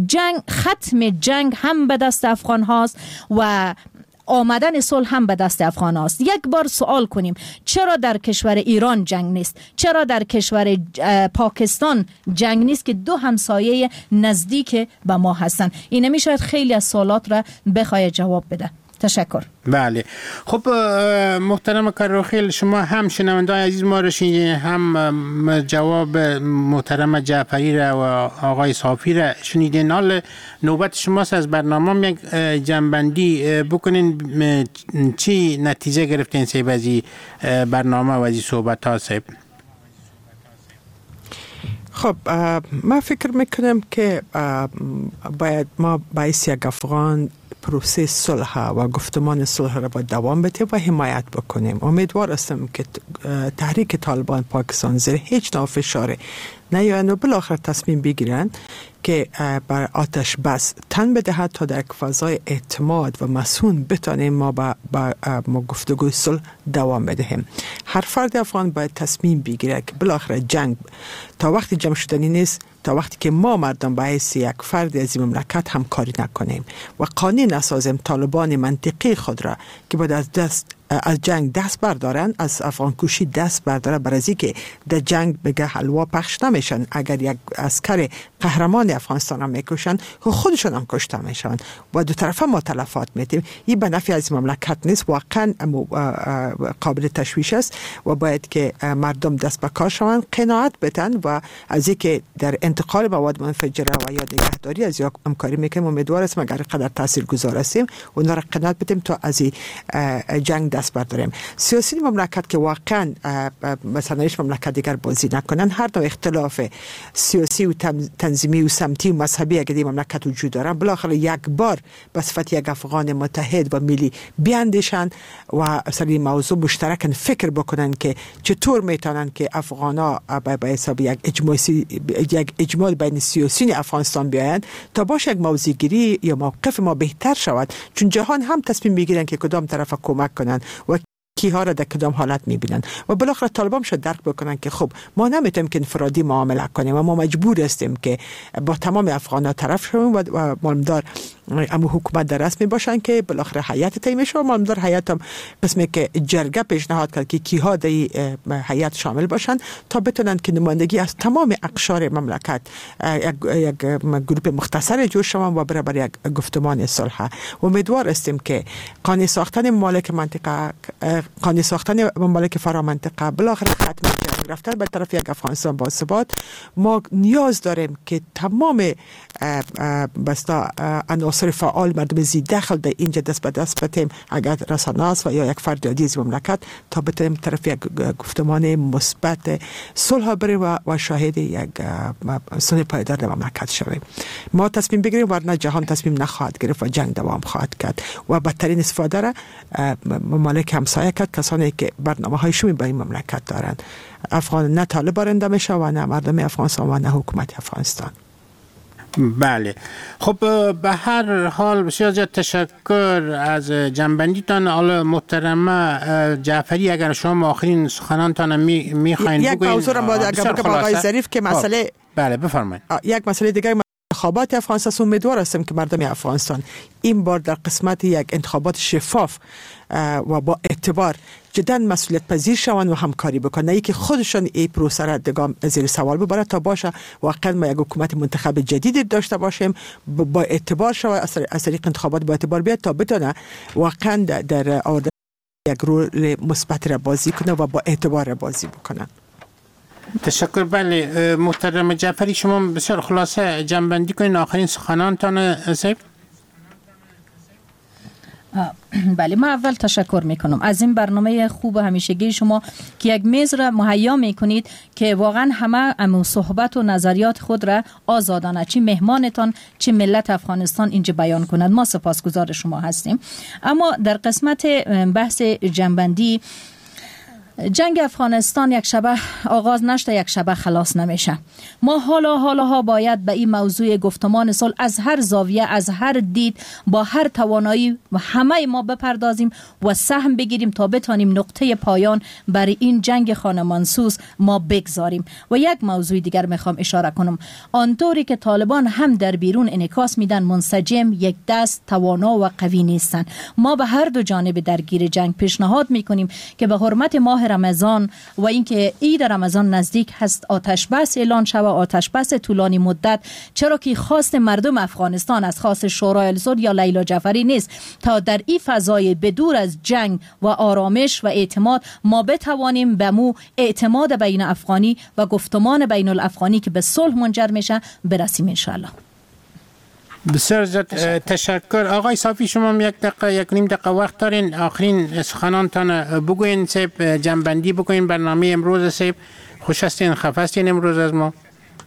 Speaker 1: ختم جنگ هم به دست افغان هاست و آمدن صلح هم به دست افغان هاست. یک بار سوال کنیم، چرا در کشور ایران جنگ نیست؟ چرا در کشور پاکستان جنگ نیست که دو همسایه نزدیک به ما هستن؟ این میشه خیلی از سوالات را بخواد جواب بده. تشکر.
Speaker 7: بله خب محترم کروخیل، شما هم شنوندگان عزیز ما رو شنیدین، هم جواب محترم جعفری را و آقای صافی را شنیدین. حال نوبت شماست از برنامه یک جنبندی بکنین. چی نتیجه گرفتین سیب از برنامه و از صحبت ها سیب؟
Speaker 8: خب ما فکر میکنم که باید ما باعث یک افغان پروسه صلح و گفتمان صلح را با دوام بده و حمایت بکنیم. امیدوار هستم که تحریک طالبان پاکستان زیر هیچ نوع فشار نیایند و بالاخره تصمیم بگیرن که بر آتش بس تن بدهد تا در فضای اعتماد و مسئول بتانیم ما با گفتگوی صلح دوام بدهیم. هر فرد افغان باید تصمیم بگیره که بالاخره جنگ تا وقتی جمع شدنی نیست، تا وقتی که ما مردم باعث یک فرد از این مملکت همکاری نکنیم و قانون نسازیم طالبان منطقی خود را که باید از جنگ دست بردارن، از افغان کشی دست بردارن، برای اینکه در جنگ بگه حلوا پخش نمیشن. اگر یک عسکر قهرمان افغانستان هم میکشن خودشون هم کشته میشن و دو طرفه ما تلفات میتیم. این به نفع از مملکت نیست، واقعا قابل تشویش است و باید که مردم دست به کار شوند، قناعت بدن و از اینکه در انتقال مواد منفجره و یا نگهداری از یک همکاری میکنیم. امیدوار هستم اگر قدر تاثیرگذار هستیم اونا را قناعت بدیم تا از جنگ دست برداریم. سیاسی مملکت که واقعا مثلا هیچ مملکت دیگر بازی نکنن، هر نوع اختلاف سیاسی و تنظیمی و سمتی و مذهبی اگر این مملکت وجود دارن، بالاخره یک بار به صفت یک افغان متحد و ملی بیاندیشن و سر این موضوع مشترکاً فکر بکنن که چطور میتونن که افغانا به حساب یک اجماع بین سیاسیون افغانستان بیاین تا باشه یک موضع‌گیری یا موقف ما بهتر شود، چون جهان هم تصمیم میگیرن که کدام طرف کمک کنن و کیها را در کدام حالت میبینن و بالاخره طالبان شد درک بکنن که خب ما نمیتونیم که انفرادی معامله کنیم و ما مجبور هستیم که با تمام افغان‌ها طرف شویم و مالمدار اما حکومت در رسمی باشن که بالاخره هیئت تعیین بشه و مالمدار هیئت هم قسمی که جرگه پیشنهاد کرد که کیها در هیئت شامل باشن تا بتونن که نمایندگی از تمام اقشار مملکت یک گروه مختصر جور شوند و برای یک گفتمان صلح. امیدوار هستیم که قانع ساختن ممالک منطقه، قانع ساختن ممالک فرامنطقه، بالاخره ختم جنگ رفتن به طرف یک افغانستان با ثبات. ما نیاز داریم که تمام بستا عناصر فعال مردم زی داخل در اینجا دست به دست بتیم، اگر رسانه است و یا یک فرد عادی از مملکت، تا بتیم طرف یک گفتمان مثبت صلح بریم و شاهد یک صلح پایدار در مملکت شویم. ما تصمیم بگیریم ورنه جهان تصمیم نخواهد گرفت و جنگ دوام خواهد کرد و بدترین استفاده را ممالک همسایه کرد، کسانی که برنامه‌های شومی با این مملکت دارند. افغان نه طالب بارنده میشه و نه مردم افغانستان و نه حکومت افغانستان.
Speaker 7: بله خب به هر حال بسیار زیاد تشکر از جنبندیتان. حالا محترمه جعفری اگر شما آخرین سخنانتان میخواین
Speaker 8: یک موضوع را باید اگر بگم آقای ظریف که مسئله
Speaker 7: بله بفرمایید.
Speaker 8: یک مسئله دیگه انتخابات افغانستان، امیدوار هستم که مردم افغانستان این بار در قسمت یک انتخابات شفاف و با اعتبار جدا مسئولیت پذیر شوند و همکاری بکنن، نه که خودشان این پروسه را دگام زیر سوال ببره تا باشه واقعا ما یک حکومت منتخب جدید داشته باشیم با اعتبار شود، از طریق انتخابات با اعتبار بیاد تا بتونه واقعا در آورده یک رول مثبت را بازی کنه و با اعتبار را بازی بکنن.
Speaker 7: تشکر. بله محترم جعفری شما بسیار خلاصه جنبندی کنین آخرین سخنانتان سیب.
Speaker 1: بله من اول تشکر میکنم از این برنامه خوب همیشگی شما که یک میز را مهیا میکنید که واقعا همه صحبت و نظریات خود را آزادانه چه مهمانتان چه ملت افغانستان اینجا بیان کنند. ما سپاسگزار شما هستیم. اما در قسمت بحث جنبندی، جنگ افغانستان یک شبه آغاز نشده یک شبه خلاص نمیشه. ما حالا باید به این موضوع گفتمان صلح از هر زاویه، از هر دید، با هر توانایی و همه ما بپردازیم و سهم بگیریم تا بتانیم نقطه پایان برای این جنگ خانمانسوز ما بگذاریم. و یک موضوع دیگر میخوام اشاره کنم، آنطوری که طالبان هم در بیرون انعکاس میدن منسجم، یک دست، توانا و قوی نیستن. ما به هر دو جانب درگیر جنگ پیشنهاد میکنیم که به حرمت ماه ماه رمضان و اینکه عید رمضان نزدیک هست آتش بس اعلان شود، آتش بس طولانی مدت، چرا که خواست مردم افغانستان از خواست شورای الصلح یا لیلا جعفری نیست تا در این فضای بدور از جنگ و آرامش و اعتماد ما بتوانیم به مو اعتماد بین افغانی و گفتمان بین الافغانی که به صلح منجر میشه برسیم ان شاء الله.
Speaker 7: بسیار زیاد تشکر. آقای صافی شما یک دقیقه یک نیم دقیقه وقت دارین، آخرین سخنانتان بگوین سیب، جنبندی بگوین برنامه امروز سیب. خوش هستین خفه هستین امروز از ما؟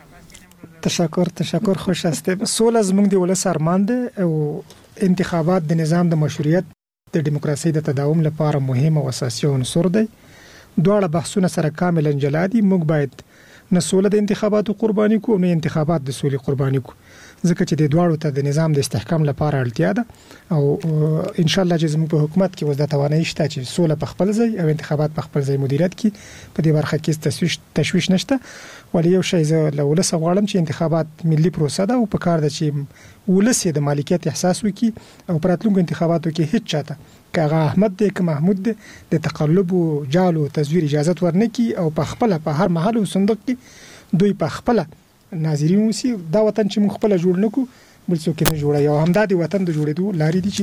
Speaker 9: تشکر خوش هستیم. سول زموږ د ولس ارمان دی او انتخابات د نظام د مشروعیت د دیموکراسي د تداوم لپاره مهم او اساسي عنصر دی. دواړه بحثونه سره کاملا جلا دي. موږ باید نه سوله د انتخاباتو قرباني کو نه انتخابات د سولې قرباني کو، ځکه چې د دواړو ته د نظام د استحکام لپاره اړتیا ده او ان شاء الله چې زموږ په حکومت کې وځه توانایي شته چې سوله په خپل ځای او انتخابات په خپل ځای مدیریت کی. په دې برخه کې تشویش نشته، ولی یو شی زه له ولس غواړم چې انتخابات ملي پروسه ده او په کار ده چې ولس د مالکیت احساس وکړي او په راتلونکو انتخاباتو کې هیڅ چاته که احمد دی که محمود دی د تقلب او جال او تزویر اجازه ورنکي او په خپل په هر محل او صندوق کې دوی په خپل ناظرین وسی. دا وطن چې موږ خپل جوړ نکو بل څوک نه جوړي او همدا د وطن د جوړېدو لارې دي چې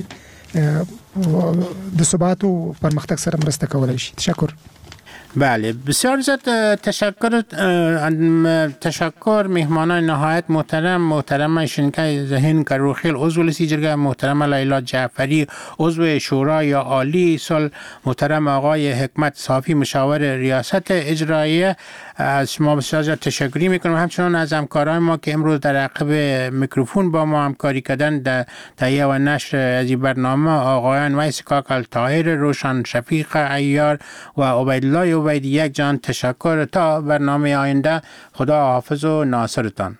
Speaker 9: د ثبات او پرمختګ سره مرسته کولای شي. تشکر.
Speaker 7: بله بسیار زیاد تشکر مهمانان نهایت محترم شنکای ذهن کروخیل عضو لسی جرگه، محترم لیلا جعفری عضو شورای عالی صلح، محترم آقای حکمت صافی مشاور ریاست اجراییه. از شما بسیار زیاد تشکری میکنم، همچنان از همکاران ما که امروز در عقب میکروفون با ما همکاری کردن در تهیه و نشر از این برنامه، آقایان ویس کاکل طاهر، روشن شفیق عیار و عبیدالله عبیدی. یک جان تشکر. تا برنامه آینده خدا حافظ و ناصرتان.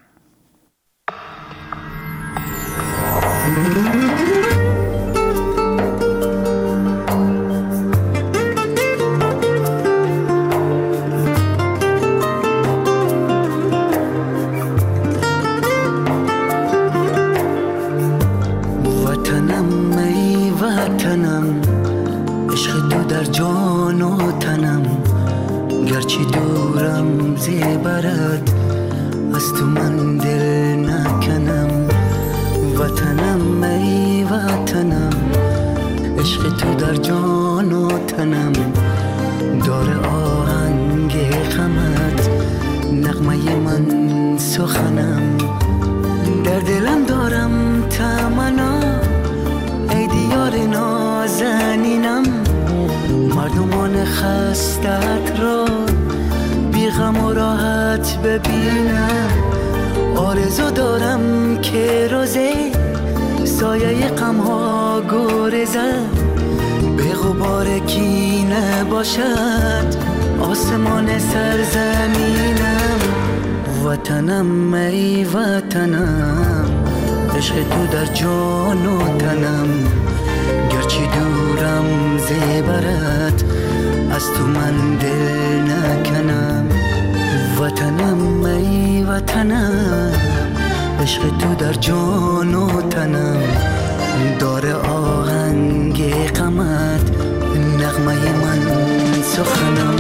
Speaker 14: وطنم ای وطنم، عشق تو در جان و تنم، گرچه دورم زیبرد از تو من دل نکنم. وطنم ای وطنم، عشق تو در جان و تنم، داره آهنگ غمت نغمه من سخنم. در دلم دارم تمنا ای دیار نازنینم، مردمان خستت را بی غم و راحت ببینم. آرزو دارم که روزه سایه غم ها گریزد، به غبار کینه باشد آسمان سرزمینم. وطنم ای وطنم، عشق تو در جان و تنم، گرچه دورم زیبرت از تو من دل نکنم. وطنم ای وطنم، عشق تو در جان و تنم، داره آهنگ غمت نغمه من سخنم.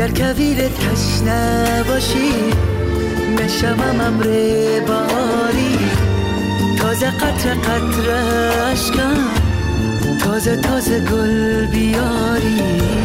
Speaker 14: اگر کویر تشنه باشی نشوم امر باری تازه قطر قطر اشکم تازه تازه گل بیاری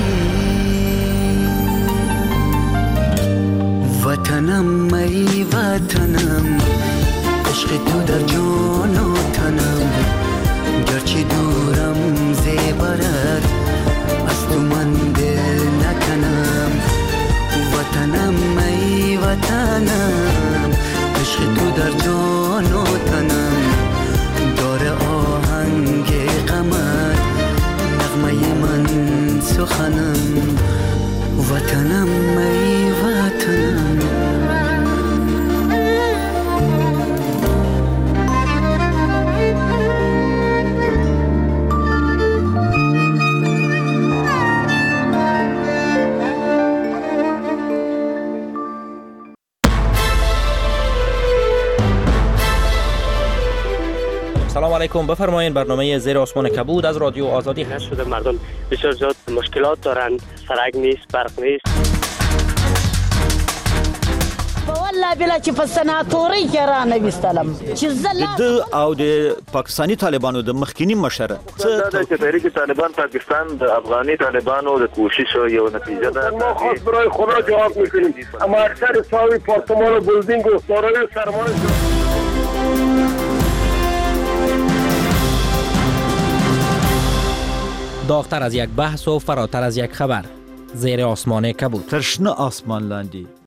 Speaker 14: وطنم ای وطنم عشق تو در جان و تنم گرچه دورم زیبرد از تو من دل نکنم وطنم ای وطنم عشق تو در جان و تنم داره آهنگ غمت نغمه من سخنم وطنم ای وطنم
Speaker 15: سلام علیکم. بفرمایید برنامه زیر آسمان کبود از رادیو آزادی
Speaker 11: هست. شده مردم بسیار زیاد مشکلات دارند، سرک نیست، برق نیست.
Speaker 16: والله بلا چې په سناتوري کې را نه وستلم چې
Speaker 17: د او د پاکستانی طالبانو د مخکینی مشره
Speaker 18: دا چې تحریک طالبان پاکستان د افغاني طالبانو د کوشش یو نتیجه ده.
Speaker 10: ما خاص برای خدا جواب میکنیم. اما اکثر ساوی پارتمان و بلدینگ و سارای سرمایه
Speaker 15: داغتر از یک بحث و فراتر از یک خبر. زیر آسمان کبود.
Speaker 17: تشنه آسمان لاندی